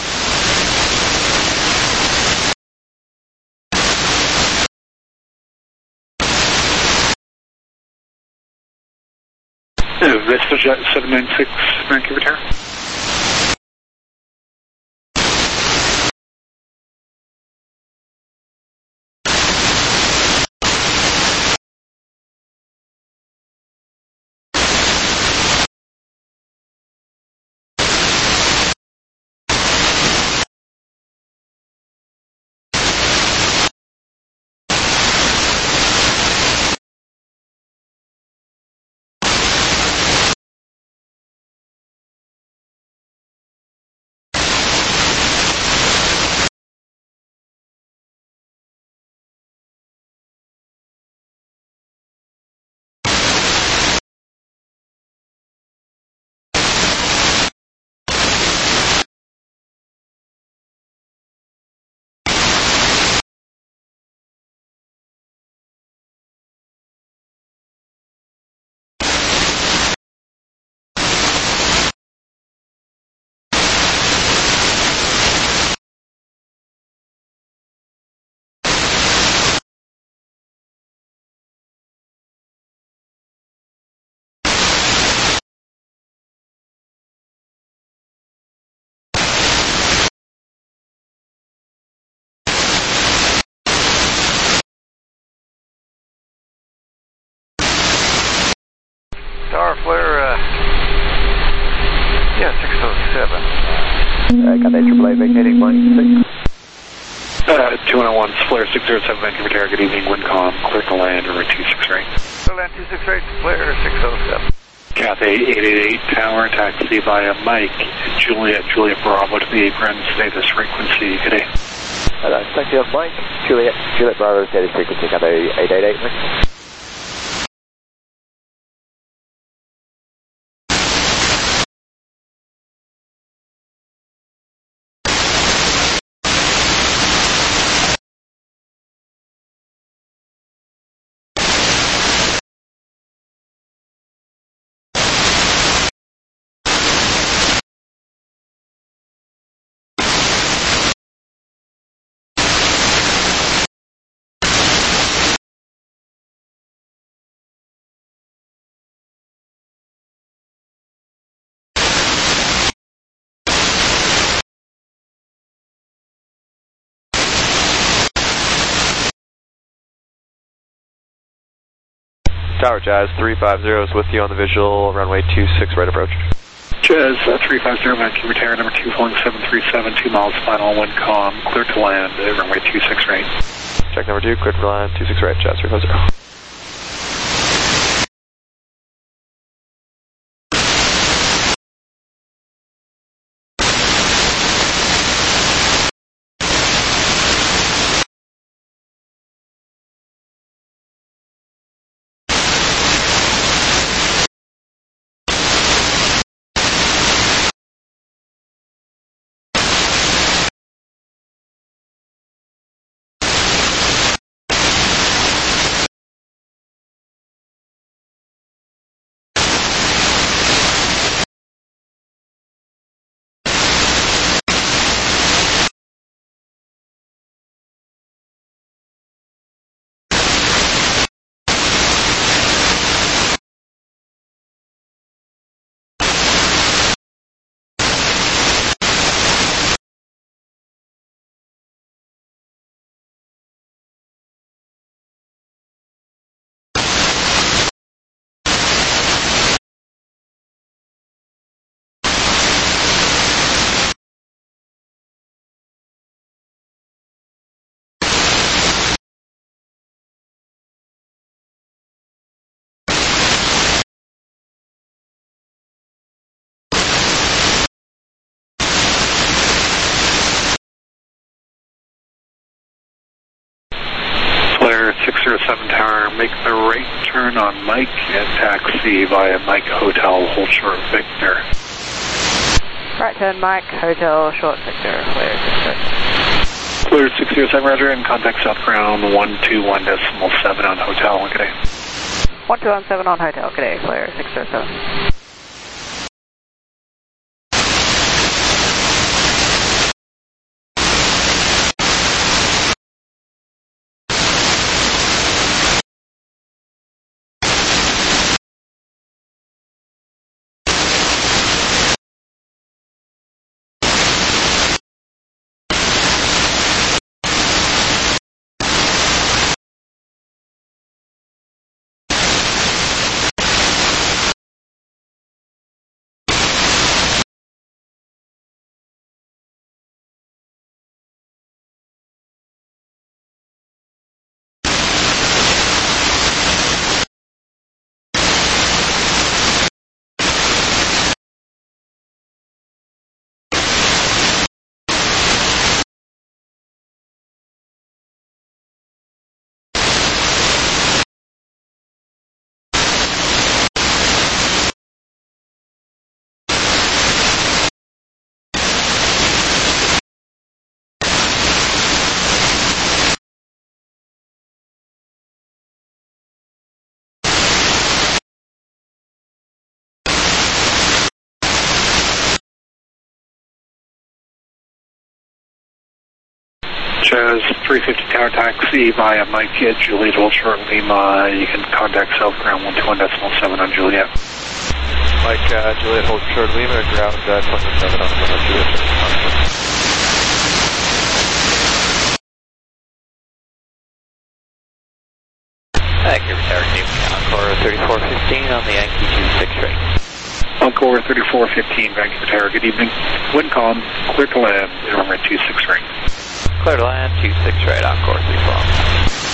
VistaJet 796, Vancouver Tower. Tower flare, 607. Got that AAA vacating Mike 6. 201, flare 607, Vancouver Tower. Good evening, Windcom. Clear to land, runway 268. Clear land 268, flare 607. Cathay 888 tower, taxi via Mike, Juliet, Bravo to the apron, stay this frequency. Good day. Hello, taxi on Mike, Juliet Bravo, stay this frequency, Cathay 888, Mike. Tower Jazz 350 is with you on the visual, runway 26 right approach. Jazz 350, Vancouver Tower, number 2, flying 737, 2 miles final, Windcom, clear to land, runway 26 right. Check number 2, clear to land, 26 right, Jazz 350. Flare 607 tower, make the right turn on Mike and taxi via Mike Hotel, hold short Victor. Right turn, Mike, Hotel, short sector, clear 607. Clear 607, roger, and contact south ground 121.7 on hotel. Good day. 1217 on hotel, good day, clear 607. Chaz 350 Tower Taxi via Mike at Juliet Old Short Lima. You can contact south ground 121.7 on Juliet. Mike, Juliet Old Short Lima, ground 27 on Juliet. Accurate Tower Team, Encore 3415 on the Yankee 26 right. Encore 3415, Vancouver Tower, good evening. Wind calm, clear to land, runway 26 right. Clear to land, 26 right, Encore 34.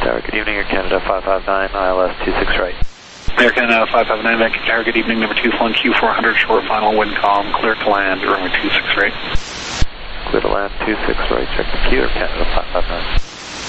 Tower, good evening, Air Canada 559, ILS 26 right. Air Canada 559, Vancouver Tower, good evening, number 2, flying Q400, short final wind calm, clear to land, runway 26 right. Clear to land 26 right, check the Q, Air Canada 559.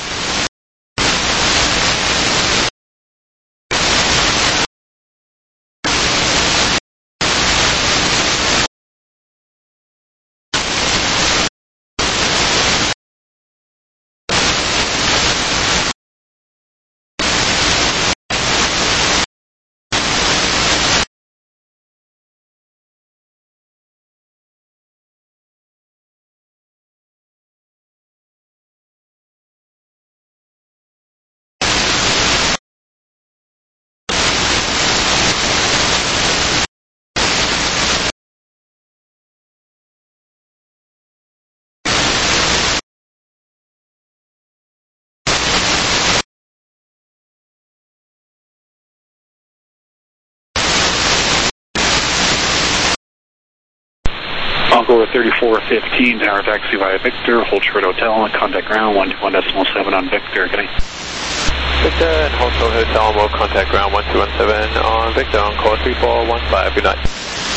Encore 3415, Tower taxi via Victor, hold short hotel, and contact ground 121.7 on Victor, good night. Victor and hold short hotel, will contact ground 1217 on Victor on call 3415, good night.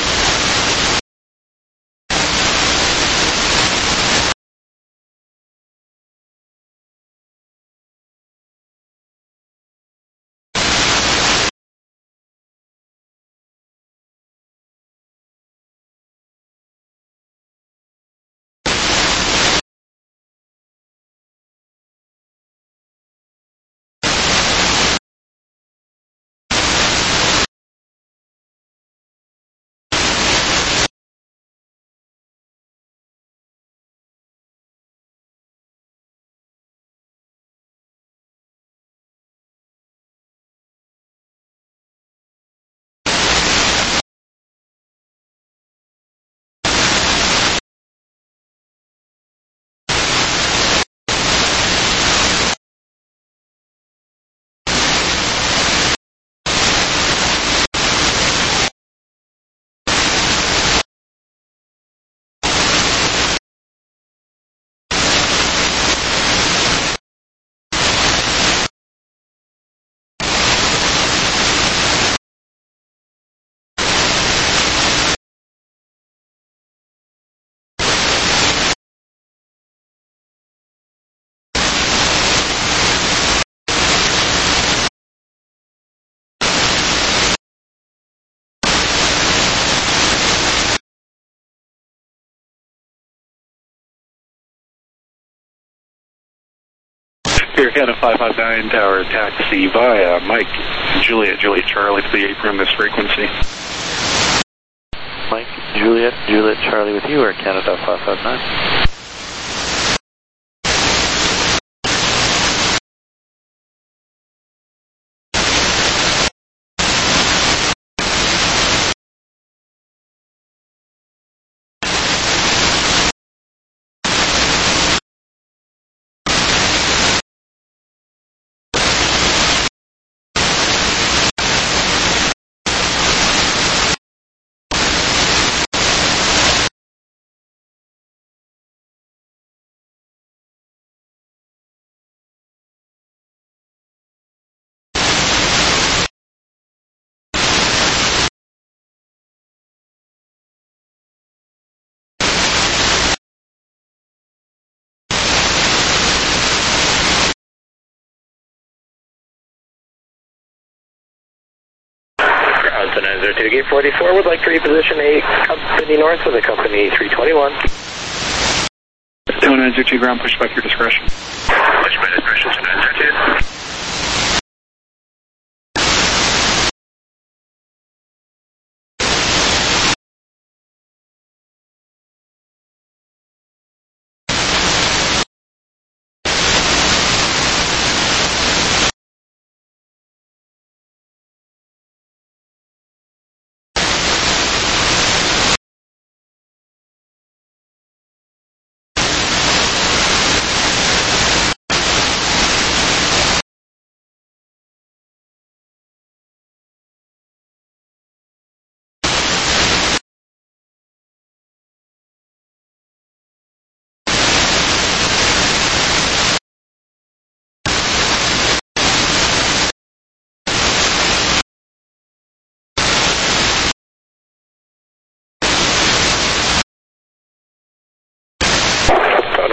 Air Canada 559, Tower taxi via Mike, Juliet Charlie to the apron, this frequency. Mike, Juliet Charlie with you, Air Canada 559. Ground 902 Gate 44 would like to reposition a company north with a company 321. 902 ground, push back your discretion. Push by discretion to 902.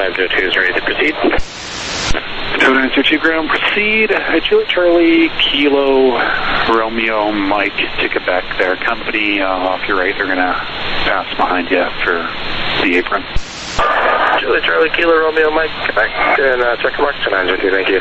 902 is ready to proceed. Tow 902 ground, proceed. Juliet Charlie, Kilo, Romeo, Mike, ticket back there. Company off your right, they're going to pass behind you for the apron. Juliet Charlie, Kilo, Romeo, Mike, get back and check your marks to 902, thank you.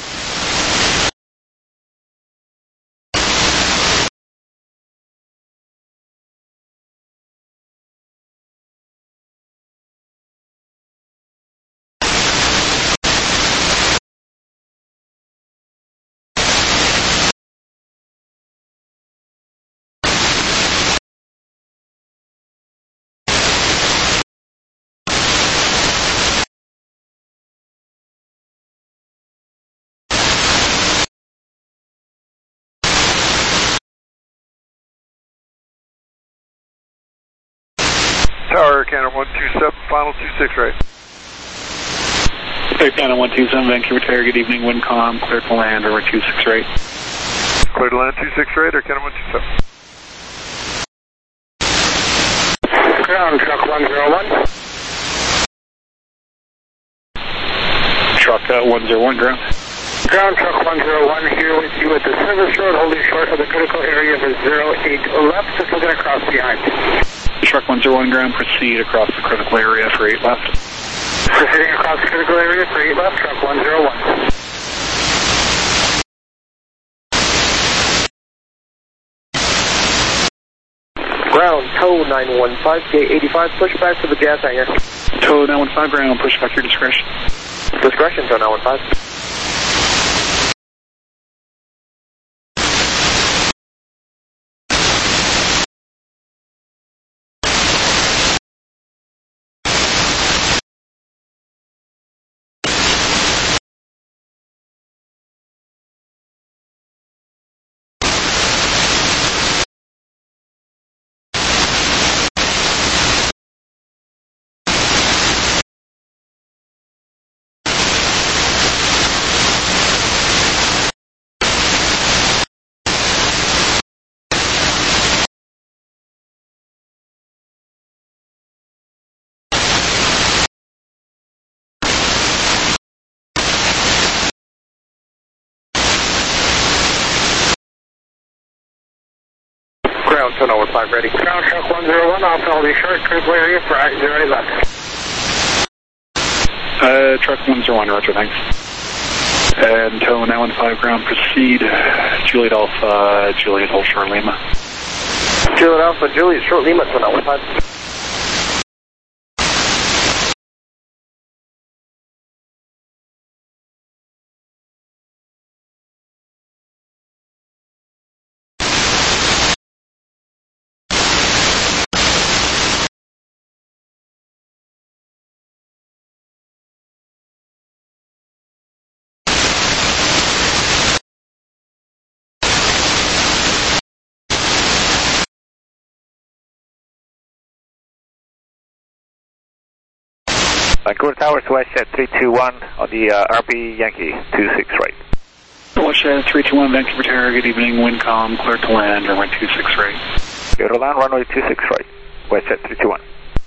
Tower, Canada 127, final 26 right. Clear Canada 127, Vancouver Tower, good evening, Windcom, clear to land, over 26 right. Clear to land 26 right or Canada 127? Ground truck 101. Truck 101, ground. Ground truck 101 here with you at the service road, holding short of the critical area of 08 left, just looking across behind. Truck 101 ground, proceed across the critical area for 8 left. Proceeding across the critical area for 8 left, truck 101. Ground, tow 915, gate 85, push back to the gas hangar. Tow 915 ground, push back your discretion. Discretion, tow 915. Ground, tow 915 ready. Ground truck 101, off holding short, critical area for 08 left. Truck 101, roger, thanks. And tow 915 ground, proceed. Juliet Alpha, Juliet Hold Short Lima. Juliet Alpha, Juliet Short Lima, tow 915. Vancouver Towers, Westjet 321 on the RP Yankee 26 right. Westjet 321, Vancouver Tower, good evening, Windcom, clear to land, runway 26 right. Clear to land, runway 26 right, Westjet 321.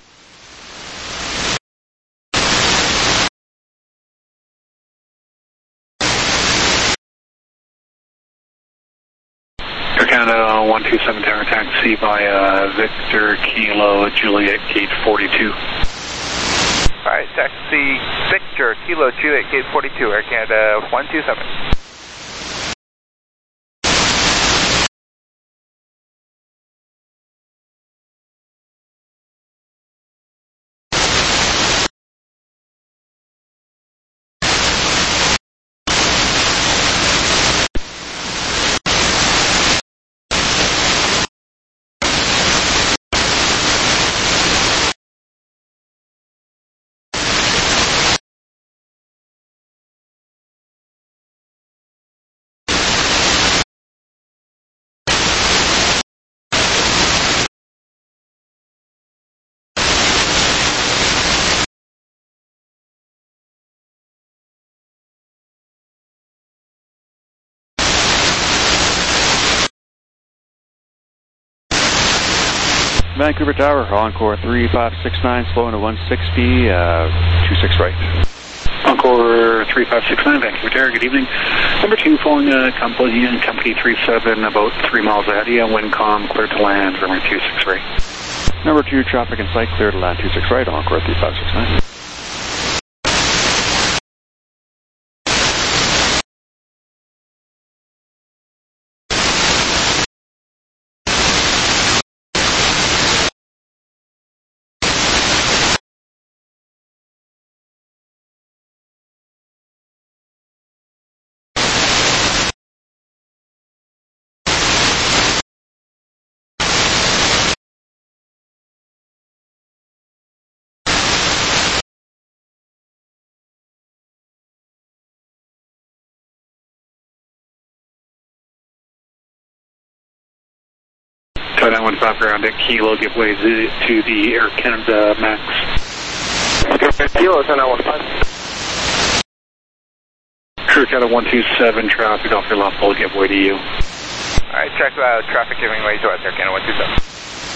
Air Canada 127 Tower, taxi by Victor Kilo Juliet Gate 42. Alright, taxi Victor Kilo Juliet Gate 42, Air Canada 127. Vancouver Tower, Encore 3569, slowing to 160, 26 right. Encore 3569, Vancouver Tower, good evening. Number 2, following company 37, about 3 miles ahead of you, wind calm, clear to land, runway 26 right. Number 2, traffic in sight, clear to land 26 right, Encore 3569. Try that one, stop ground at Kilo, give way to the Air Canada Max. Kilo, turn out 15. Crew Canada 127, traffic off your left, will give way to you. Alright, check traffic giving way to us, Air Canada 127.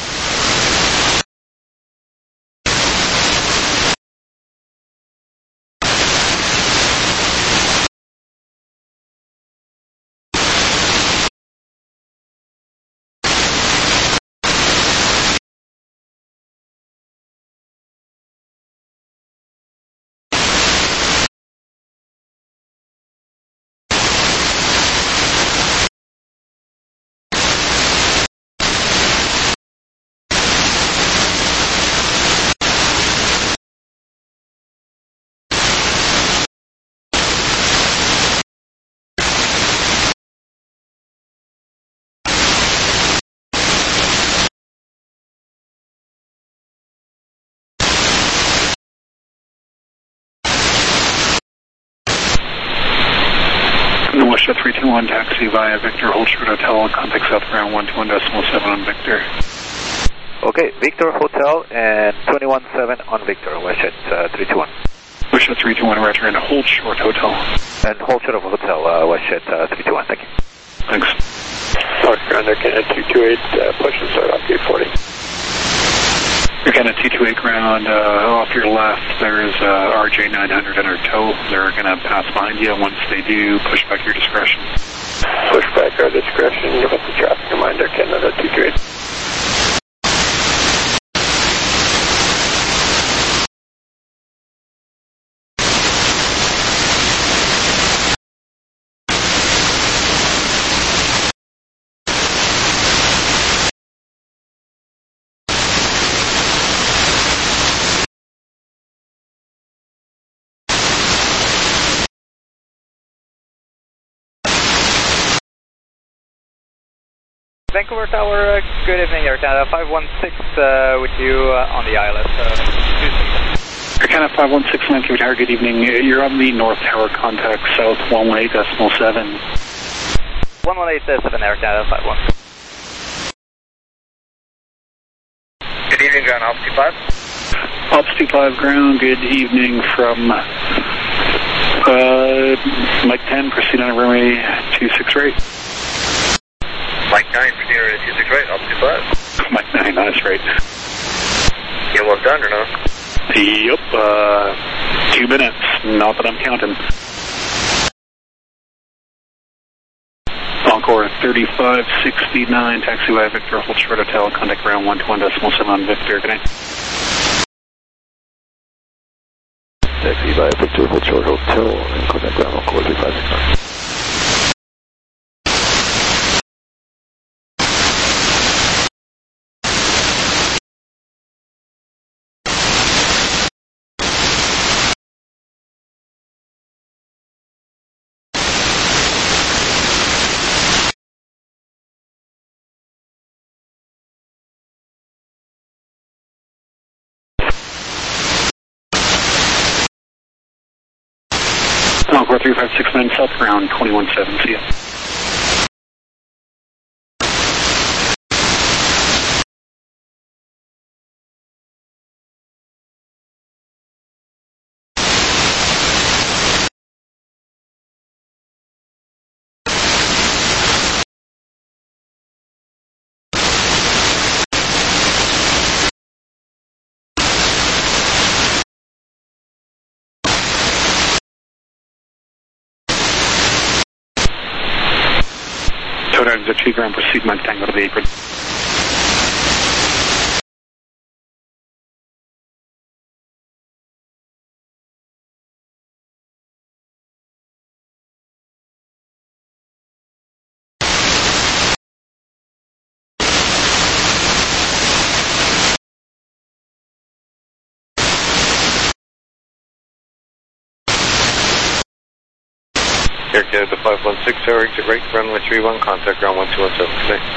Wisha 321, taxi via Victor, hold short hotel, contact south ground 121.7 on Victor. Okay, Victor Hotel and 21.7 on Victor, Wisha 321. Wisha 321, roger, and hold short hotel. And hold short of hotel, Wisha 321, thank you. Thanks. South ground, Air Canada 228, push and start off gate 40. Air Canada 228 ground, off your left, there's RJ 900 in our tow. They're going to pass behind you. Once they do, push back your discretion. Push back our discretion, give us the traffic reminder, Canada 228. Vancouver Tower, good evening, Air Canada 516 with you on the ILS. Air Canada 516, Vancouver Tower, good evening. You're on the North Tower, contact south 118.7. 118.7, Air Canada 516. Good evening, ground, Opti 5. Opti 5 ground, good evening from Mike 10, proceed on runway 26 right. Mike 9, proceed on 26 right, Opti 5. Mike 9, that's right. Get work done or no? Yep, 2 minutes, not that I'm counting. Encore 3569, taxi via Victor, hold short hotel, contact ground 121.7 on Victor, good night. Taxi via Victor, hold short hotel, and contact ground Encore 3569. Encore 3569, south ground 21.7, see ya. exit 2 ground, proceed Mike Tango to the apron. Air Canada 516 tower, exit right, runway 31, contact ground 1217 today.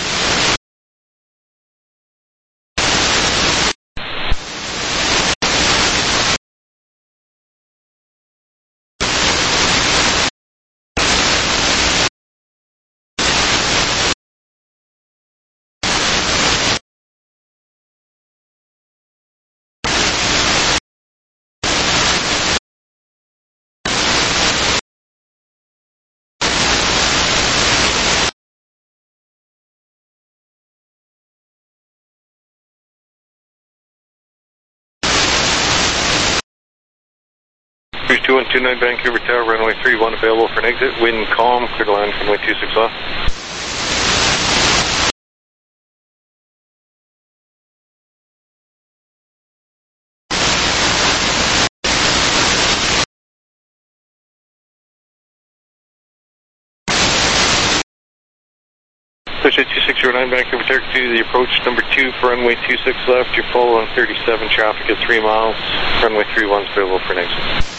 Cruise 2129 Vancouver Tower, runway 31 available for an exit. Wind calm, clear to land, runway 26 off. Push at 2609 Vancouver Tower to the approach number 2 for runway 26 left. You're full on 37 traffic at 3 miles. Runway 31 is available for an exit.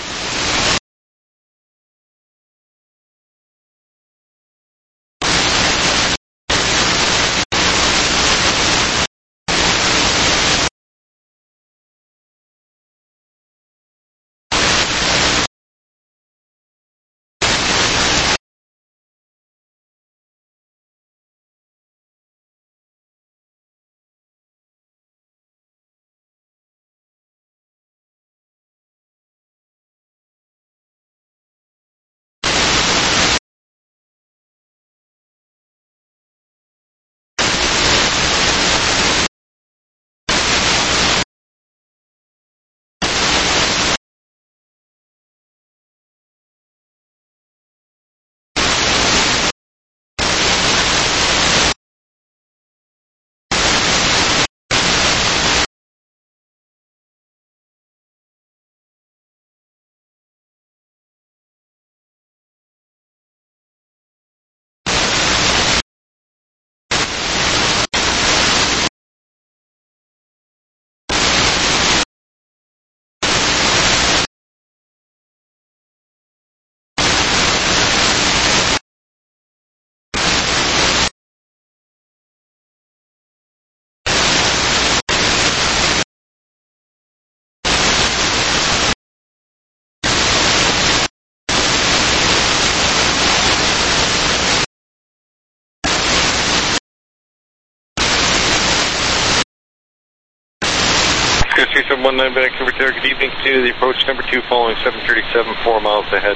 Cruise 3719 Vancouver Tower, good evening. Continue to the approach number 2 following 737, 4 miles ahead.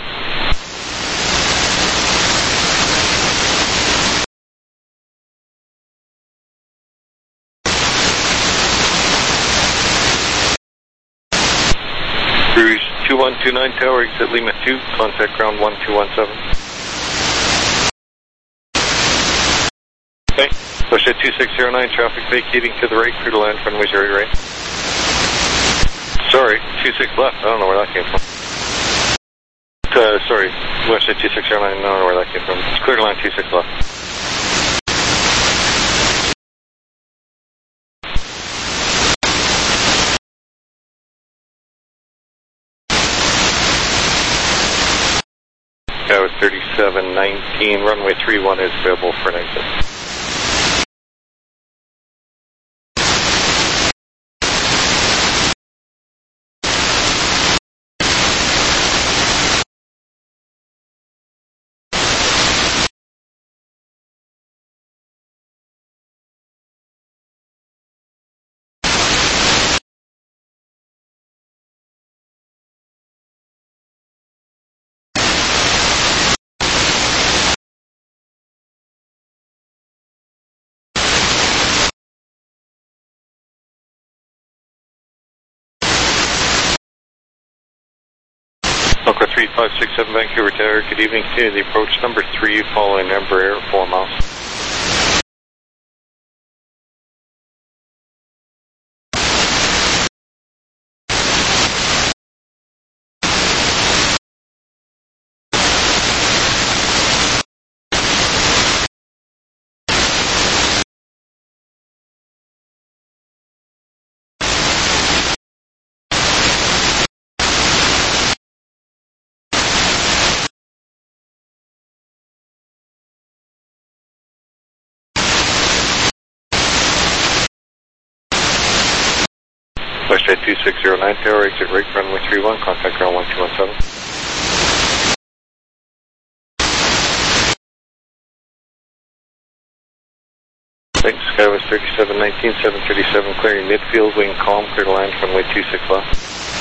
Cruise 2129 Tower, exit Lima 2, contact ground 1217. Okay, push at 2609, traffic vacating to the right, clear to land, runway 0 right. Sorry, 26 left, I don't know where that came from. Sorry, push at 2609, I don't know where that came from. It's clear to land 26 left. Tower 3719, runway 31 is available for an exit. 3567 Vancouver Tower, good evening. Continue the approach number 3 following Embraer 4 miles. Westjet 2609 Tower, exit right runway 31, contact ground 1217. Thanks, Skywest 3719, 737, clearing midfield, wing calm, clear to land, runway 26 left.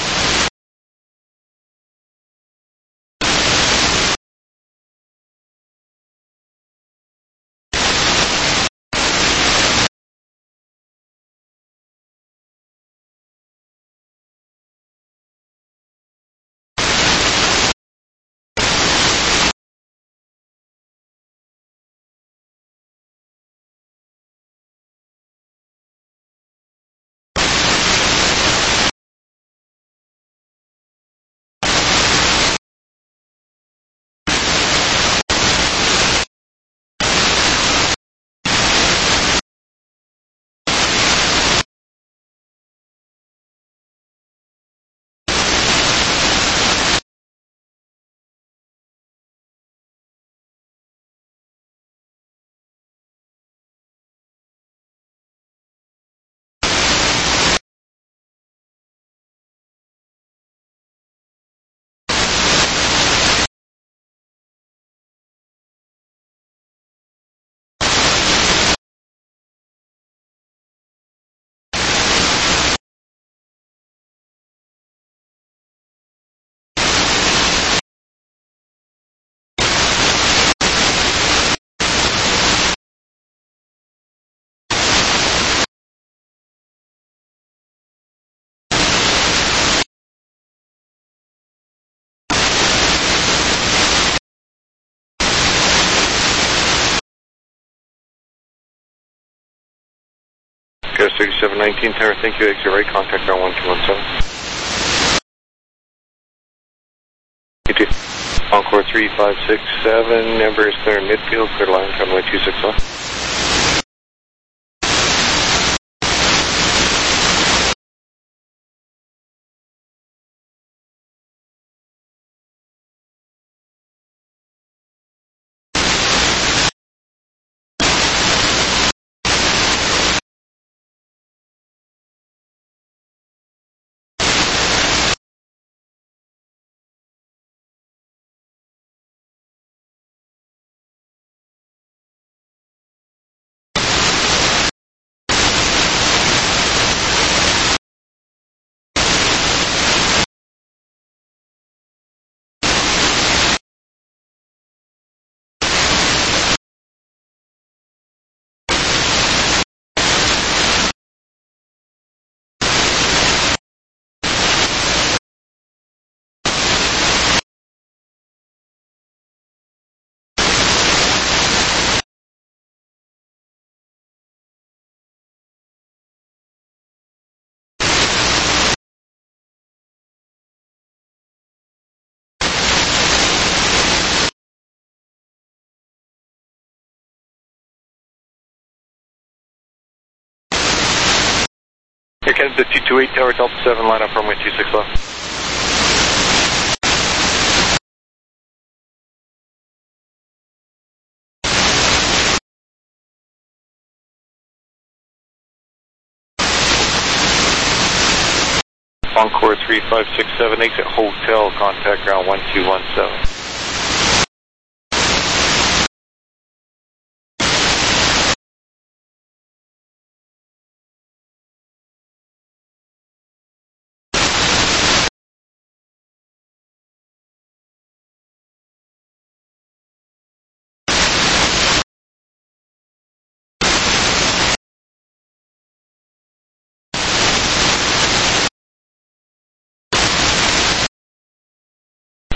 Skywest 3719 Tower, thank you, exit right, contact ground 1217. You too. Encore 3567, Embraer is clear in midfield, clear to line, runway 26 left. Here Canada 228 Tower, Delta 7, line up runway 26 left. Encore 3567, exit hotel, contact ground 1217.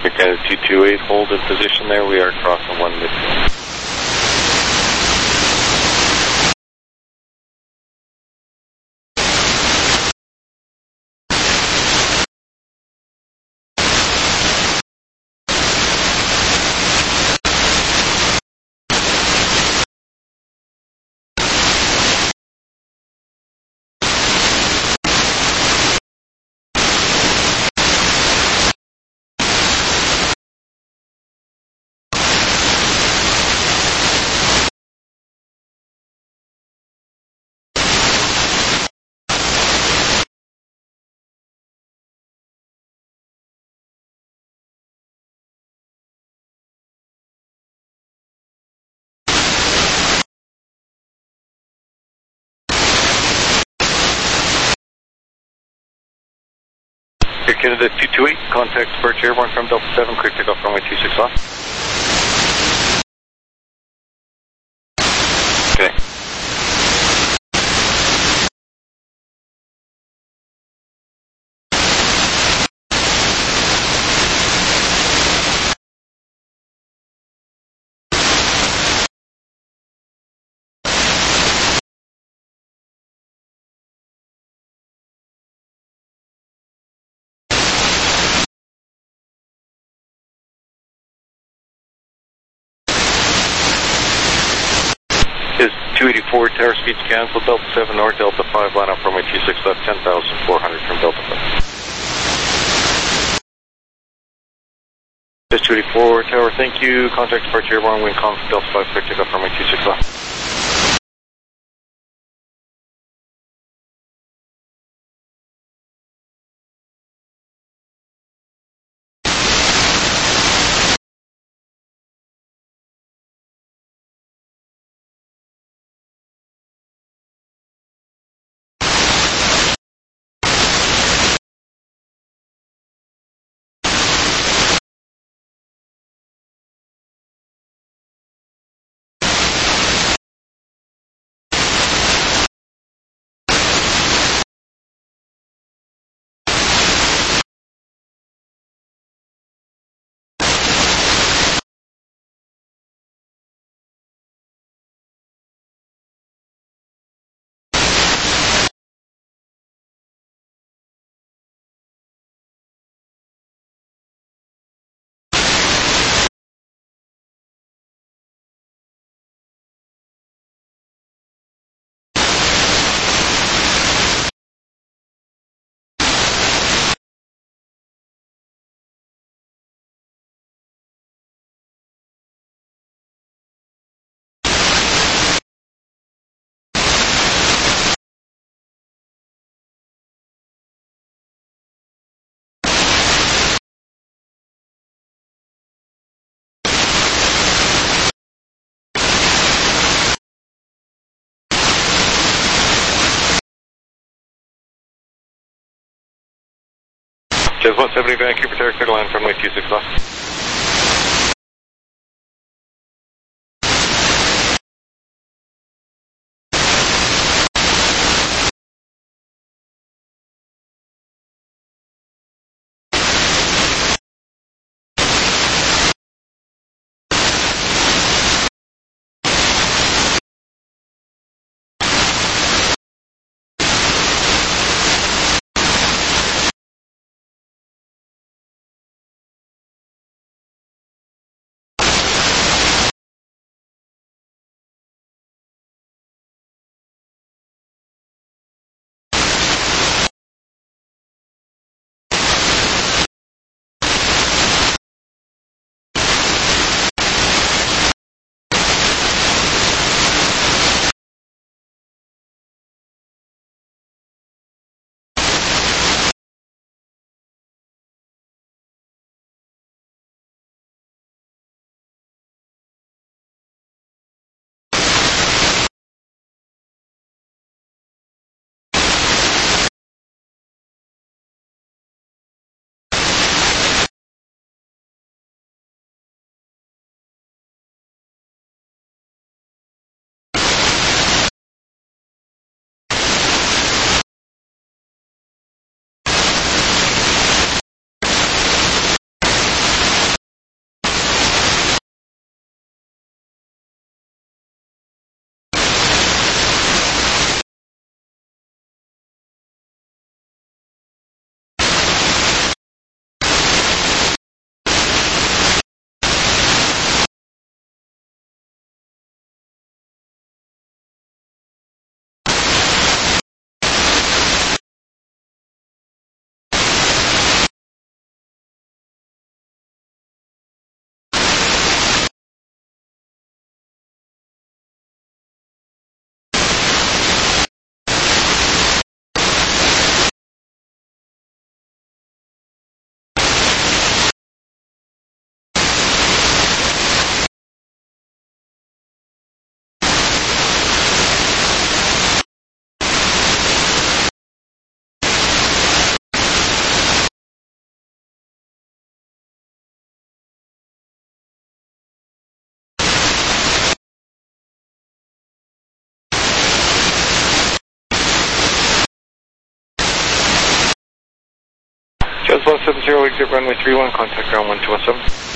Canada 228, hold in position there. We are crossing 1 mid. Air Canada 228, contact departure airborne from Delta 7, clear takeoff runway 26 left. Okay. Is 284 tower speeds canceled, Delta 7 North, Delta 5 line up runway 26 left, 10,400 from Delta 5. Is 284 tower, thank you. Contact departure airborne, wind calm from Delta 5, clear takeoff runway 26 left. Jazz 170 Vancouver, Territory line from runway 26 left. 2170, exit runway 31, contact ground 1217.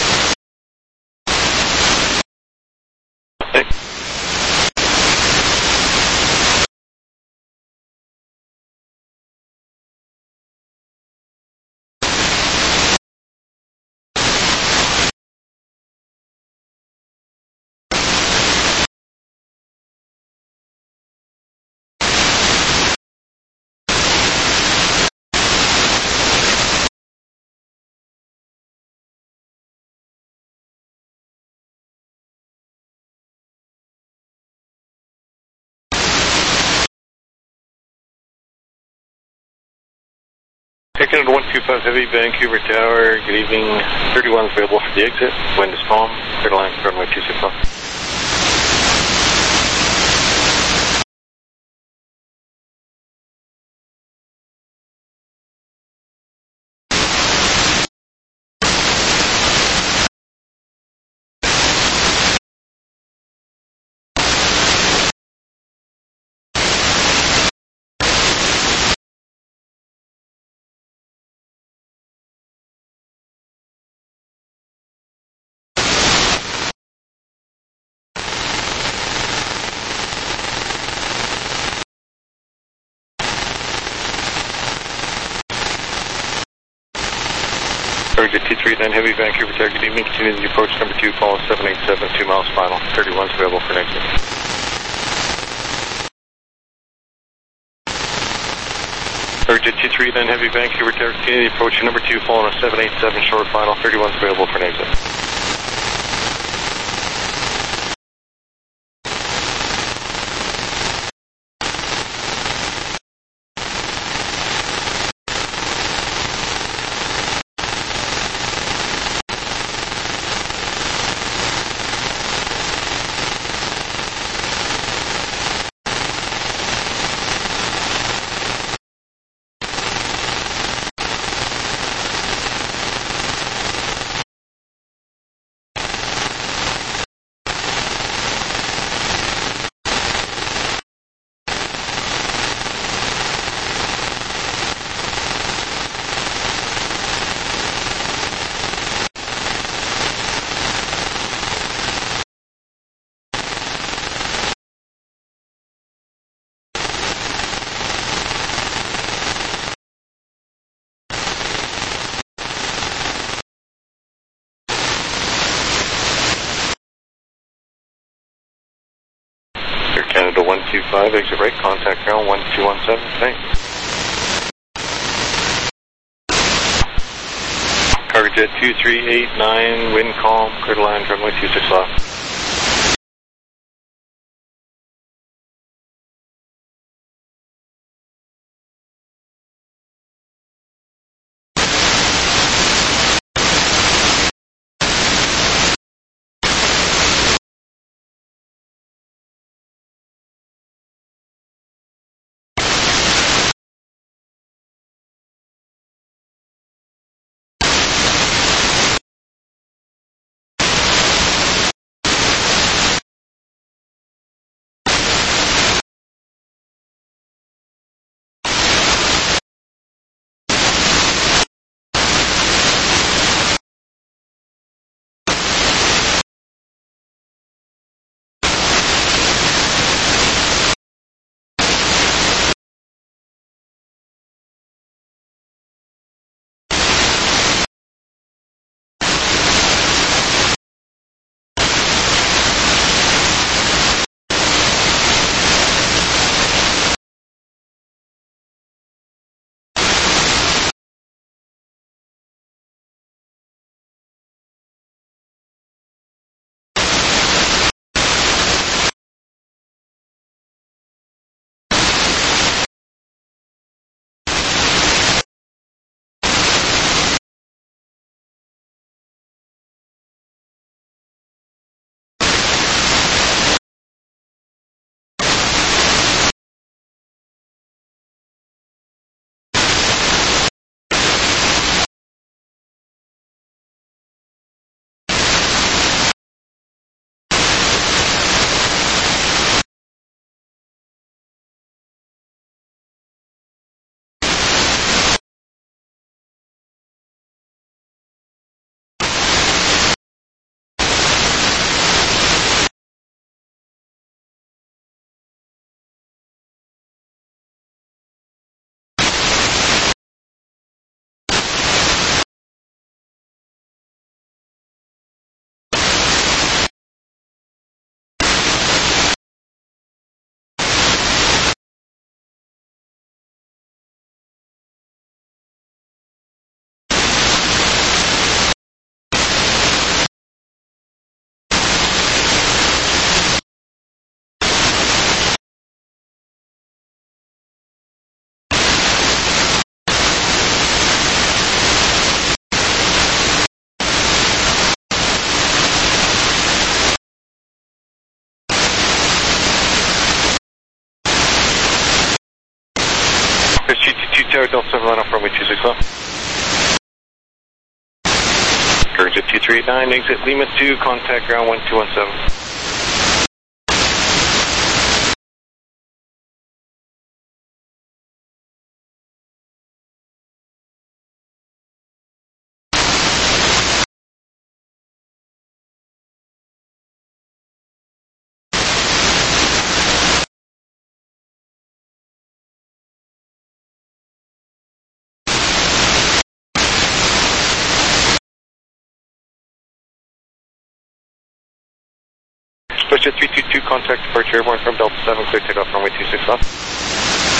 Air Canada 125 Heavy, Vancouver Tower, good evening. 31 is available for the exit. Wind is calm, clear line, runway 26 left. Target 239 Heavy, Vancouver Tower, good evening. Continue the approach number 2, follow 787, 2 miles final. 31 is available for an exit. Target 239 Heavy, Vancouver Tower, continue the approach number 2, following a 787, short final. 31 is available for an exit. Air Canada 125, exit right, contact ground 1217, thanks. Cargo Jet 2389, wind calm, clear to land, runway 26 left. Tower Delta 7 line off runway 26 left. Courage at 2389, exit Lima 2, contact ground 1217. Special 322, contact departure airborne from Delta 7, clear takeoff runway 26 left.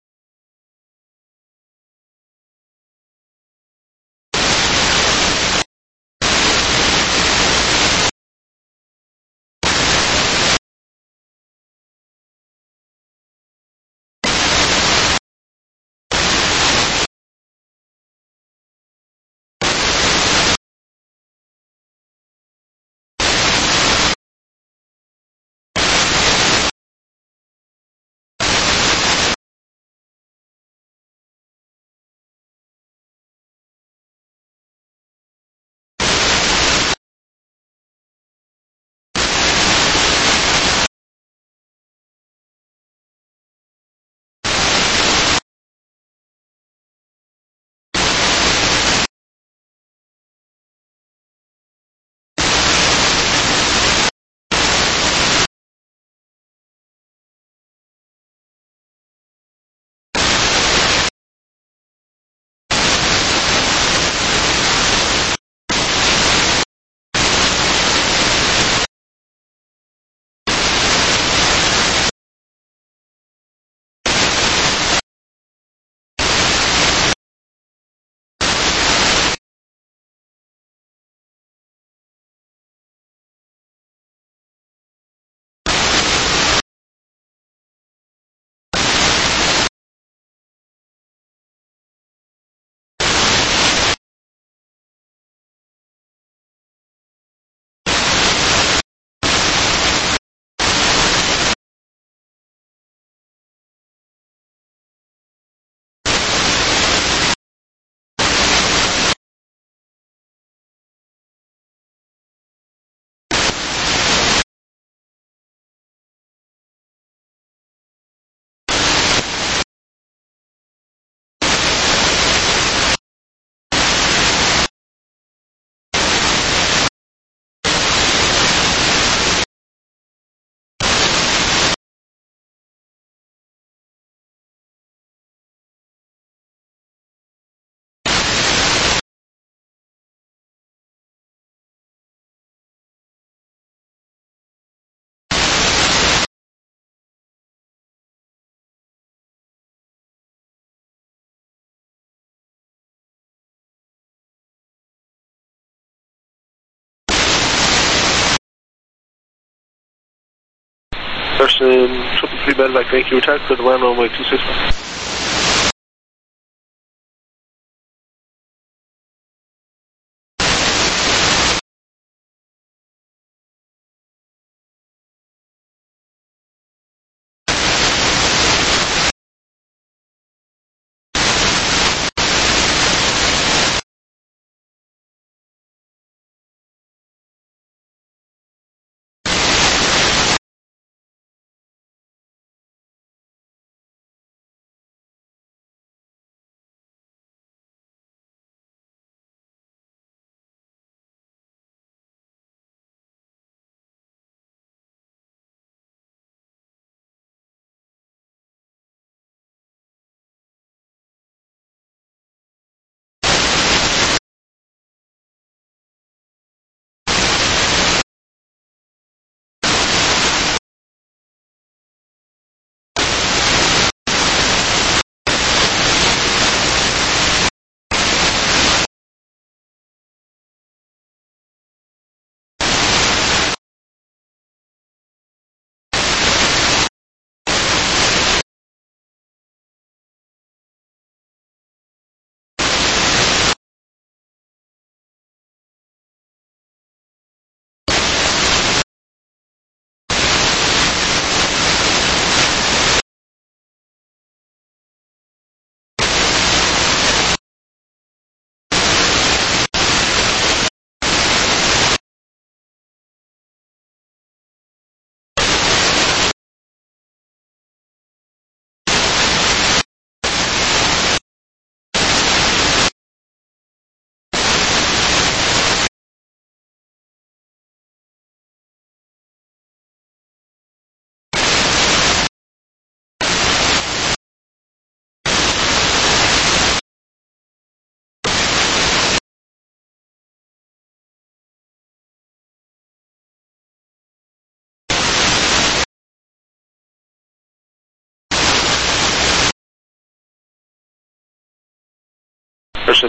Person 333 bed back, thank you, attack, clear to land runway 26.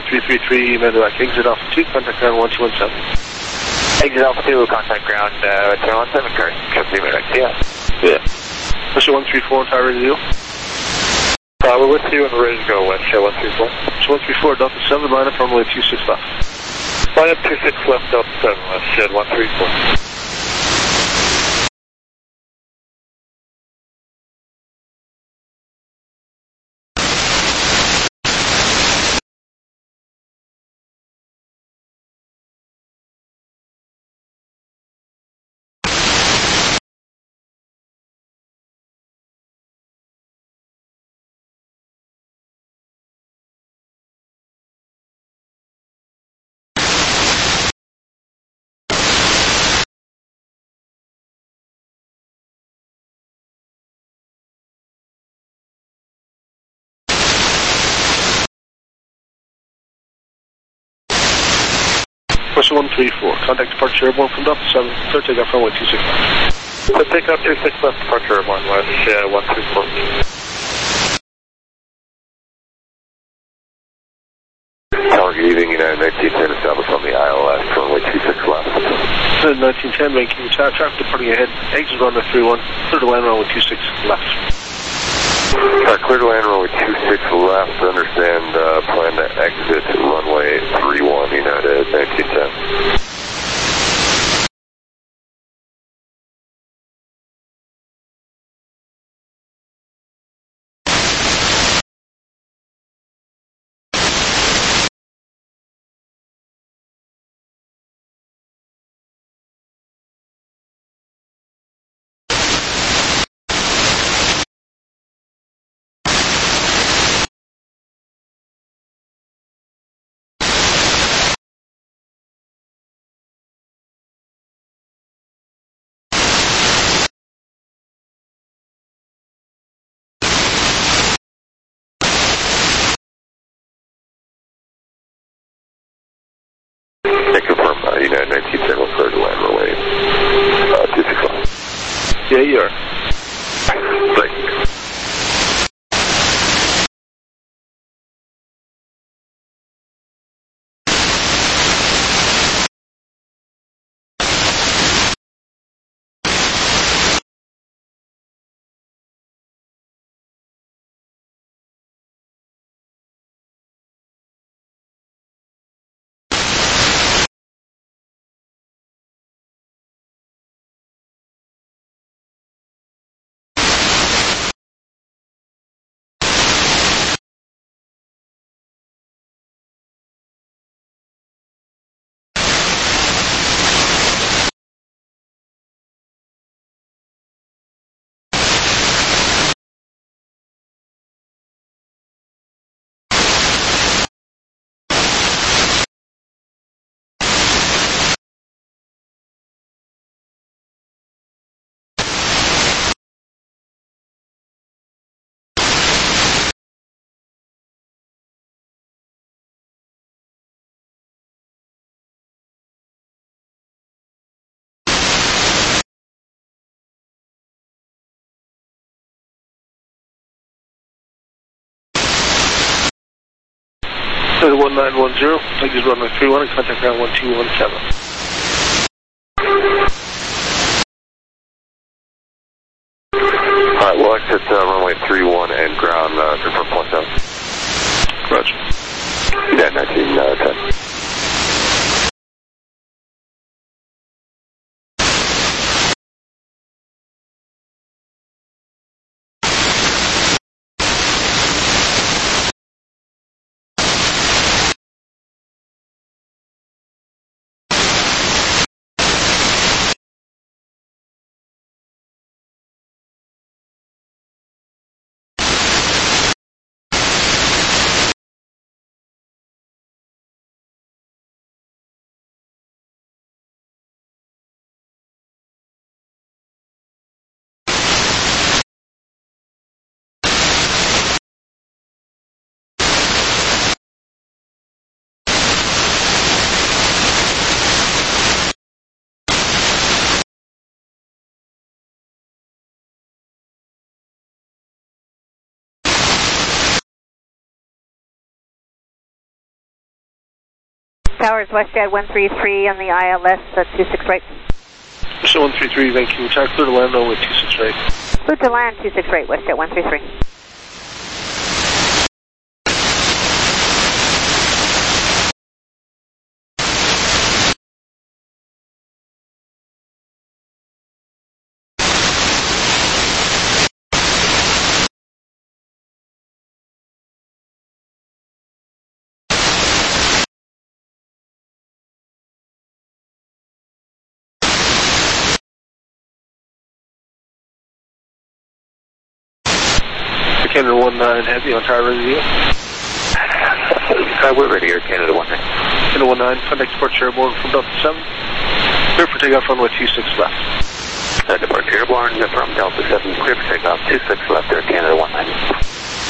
1333, Medevac, exit altitude, contact ground 1217. Exit altitude, contact ground 217, correct. Company Medevac, Yeah. Russia 134, entire ready to go. We're with you and ready to go, West Show 134. So 134, Delta 7, line up runway 26 left. Line up 26 left, Delta 7, West Shed 134. Russia 134, contact departure airborne from Delta 7, clear takeoff runway 26 left. So takeoff 26 left, departure airborne, West Shed 134. Tower Gaving, United 1910, established on the ILS, runway 26 left. 1910, making traffic departing ahead, exit runway 31, clear to land runway 26 left. Clear to land runway 26 left, understand, plan to exit runway 31, United 1910. Confirm, United 1910, we'll clear to land runway 26 left. Yeah, you are. Thank you. Clear to 1910, exit runway 31 and contact ground 1217. Alright, we'll exit runway 31 and ground confirm point out. Roger. Yeah, 1910. Towers, WestJet 133 on the ILS, 26 right. Mr. 133, Vancouver Tower, clear to land runway 26 right. Clear to land 26 right, WestJet 133. Canada 19 Heavy on tower ready to go. We're ready here, Canada 19. Canada 19, contact departure airborne from Delta 7. Clear for takeoff runway 26 left. Departure airborne from Delta 7, clear for takeoff 26 left there, Canada 19.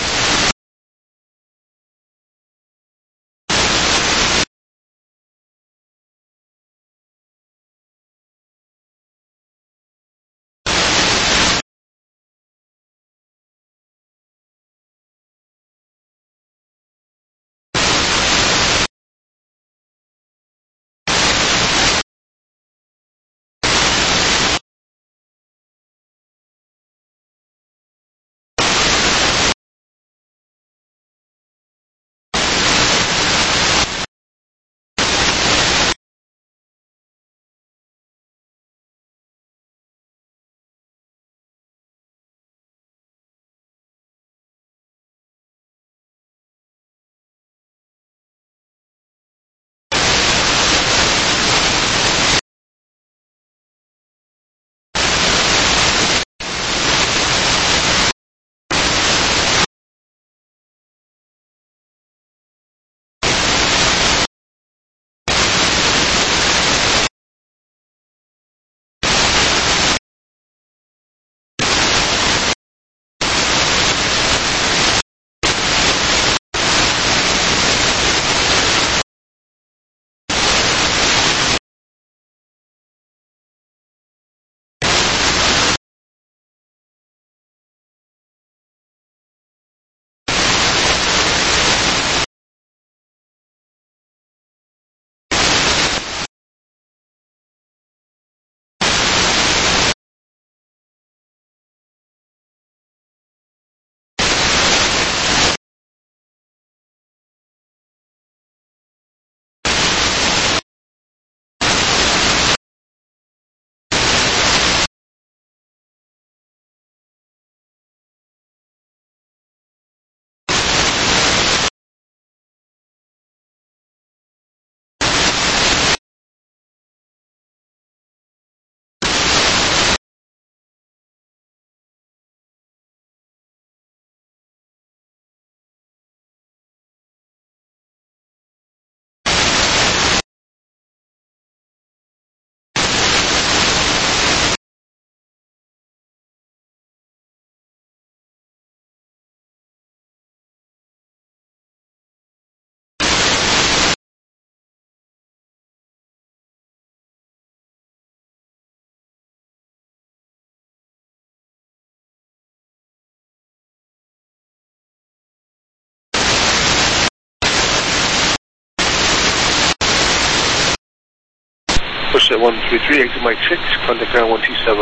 Push at 133, exit Mike 6, contact ground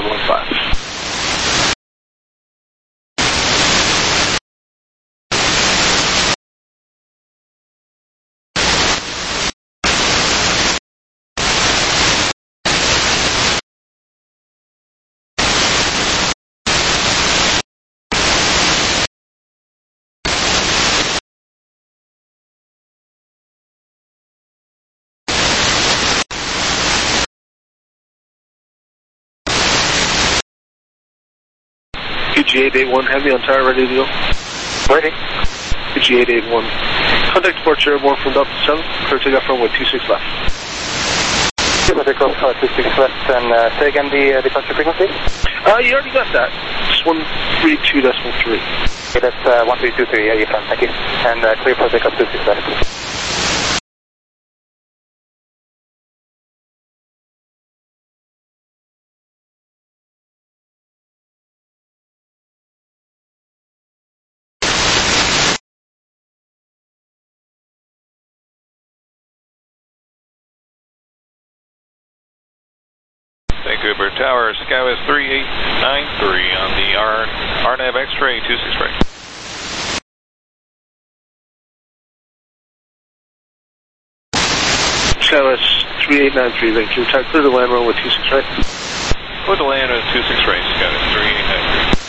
12715. PG881 Heavy on tower ready to go. Ready. PG881. Contact departure airborne from Delta 7. Clear takeoff runway 26 left. Clear takeoff 26 left and say again the departure frequency? You already got that. It's 132.3. Okay, that's 1323, yeah, you're fine, thank you. And clear for takeoff 26 left. Vancouver Tower, Skywest 3893 on the RNAV X-ray 26 right. Skywest 3893, Vancouver Tower, clear the land runway 26 right. Clear the land with 26 right, Skywest 3893.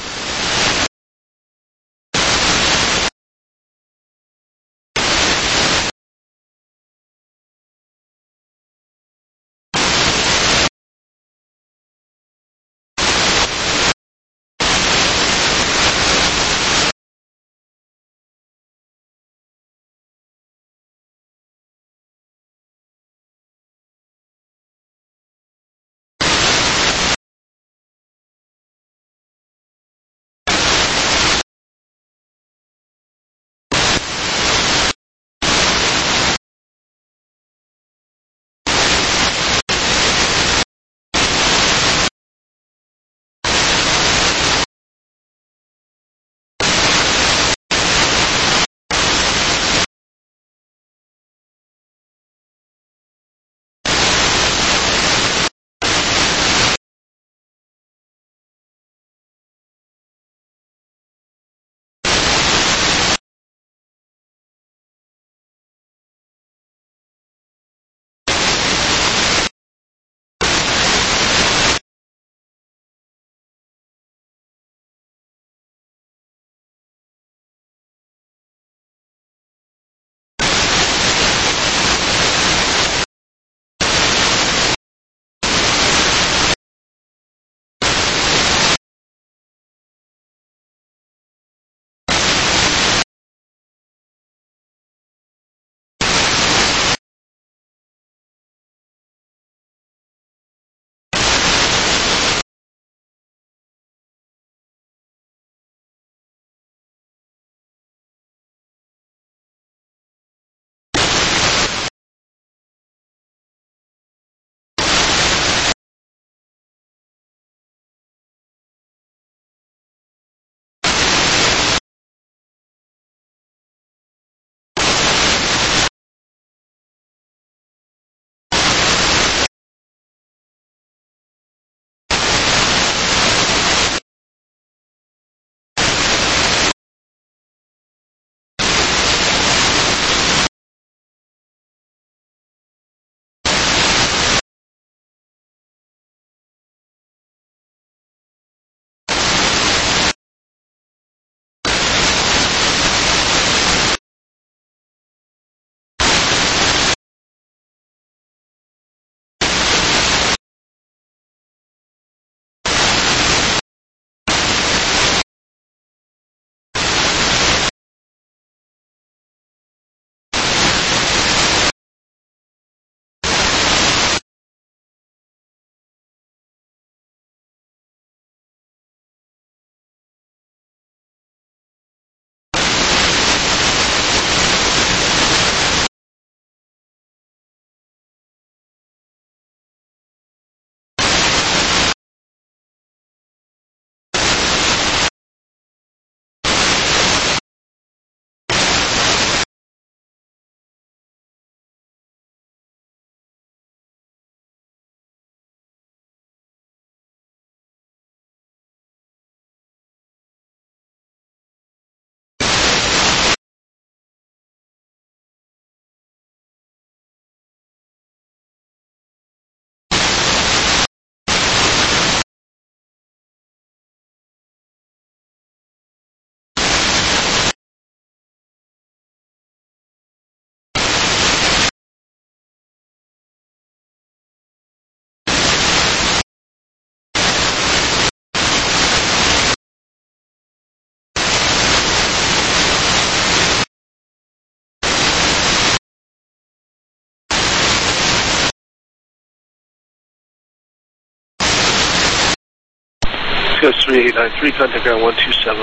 Sky 3893, contact ground 12715.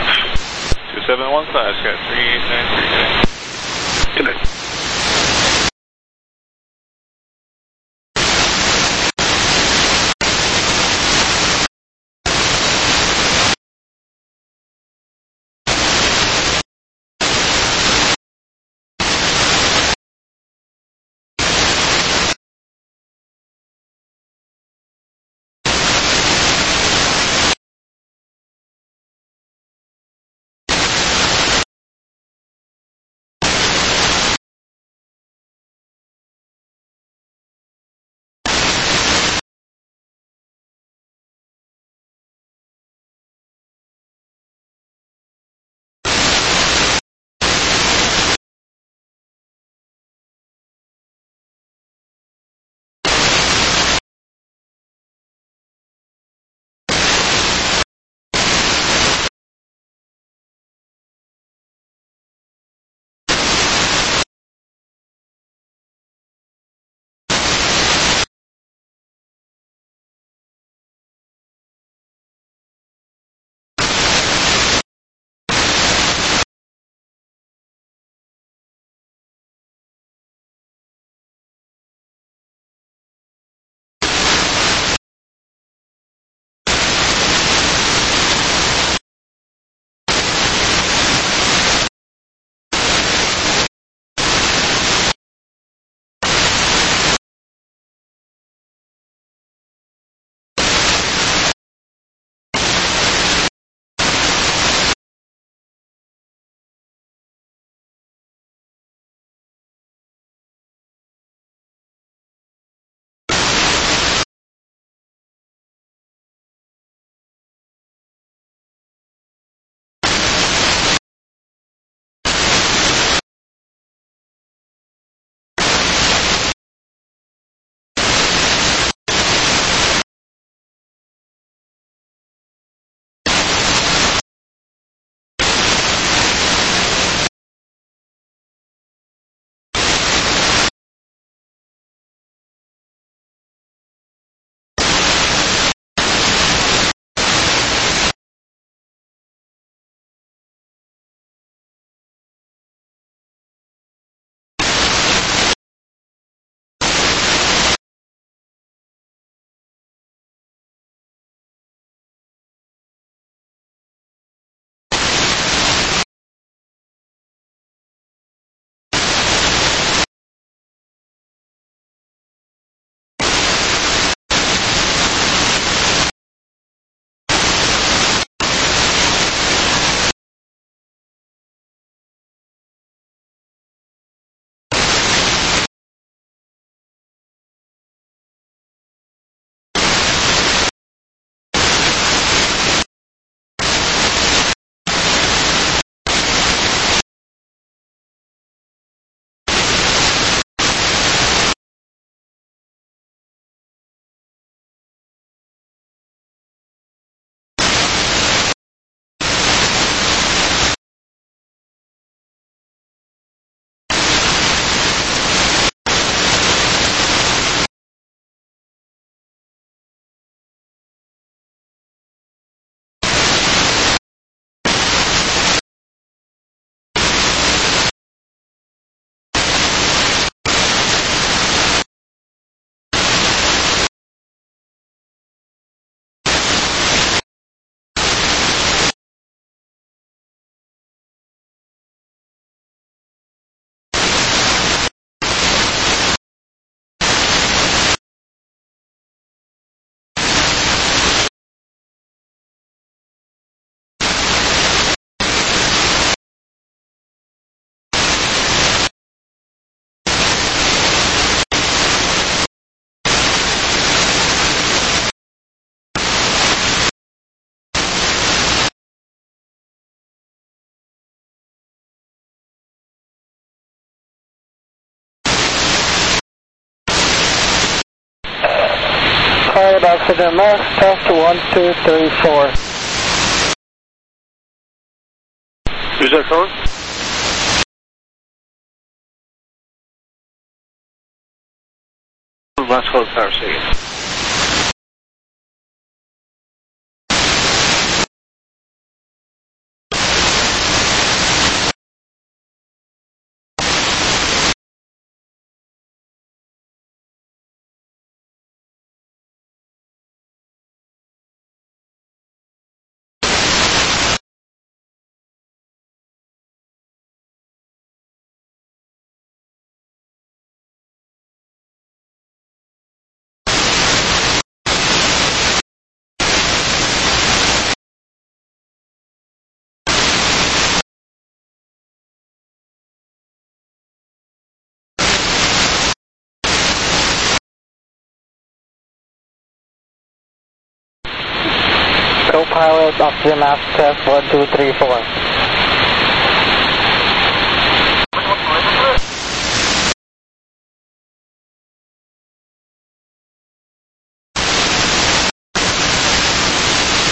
2715, Sky 3893. Good night. Co-pilot, oxygen mask, test 1, 2, 3, 4. Who's that calling? Last call power station. Co-pilot, oxygen mask, test 1, 2, 3, 4.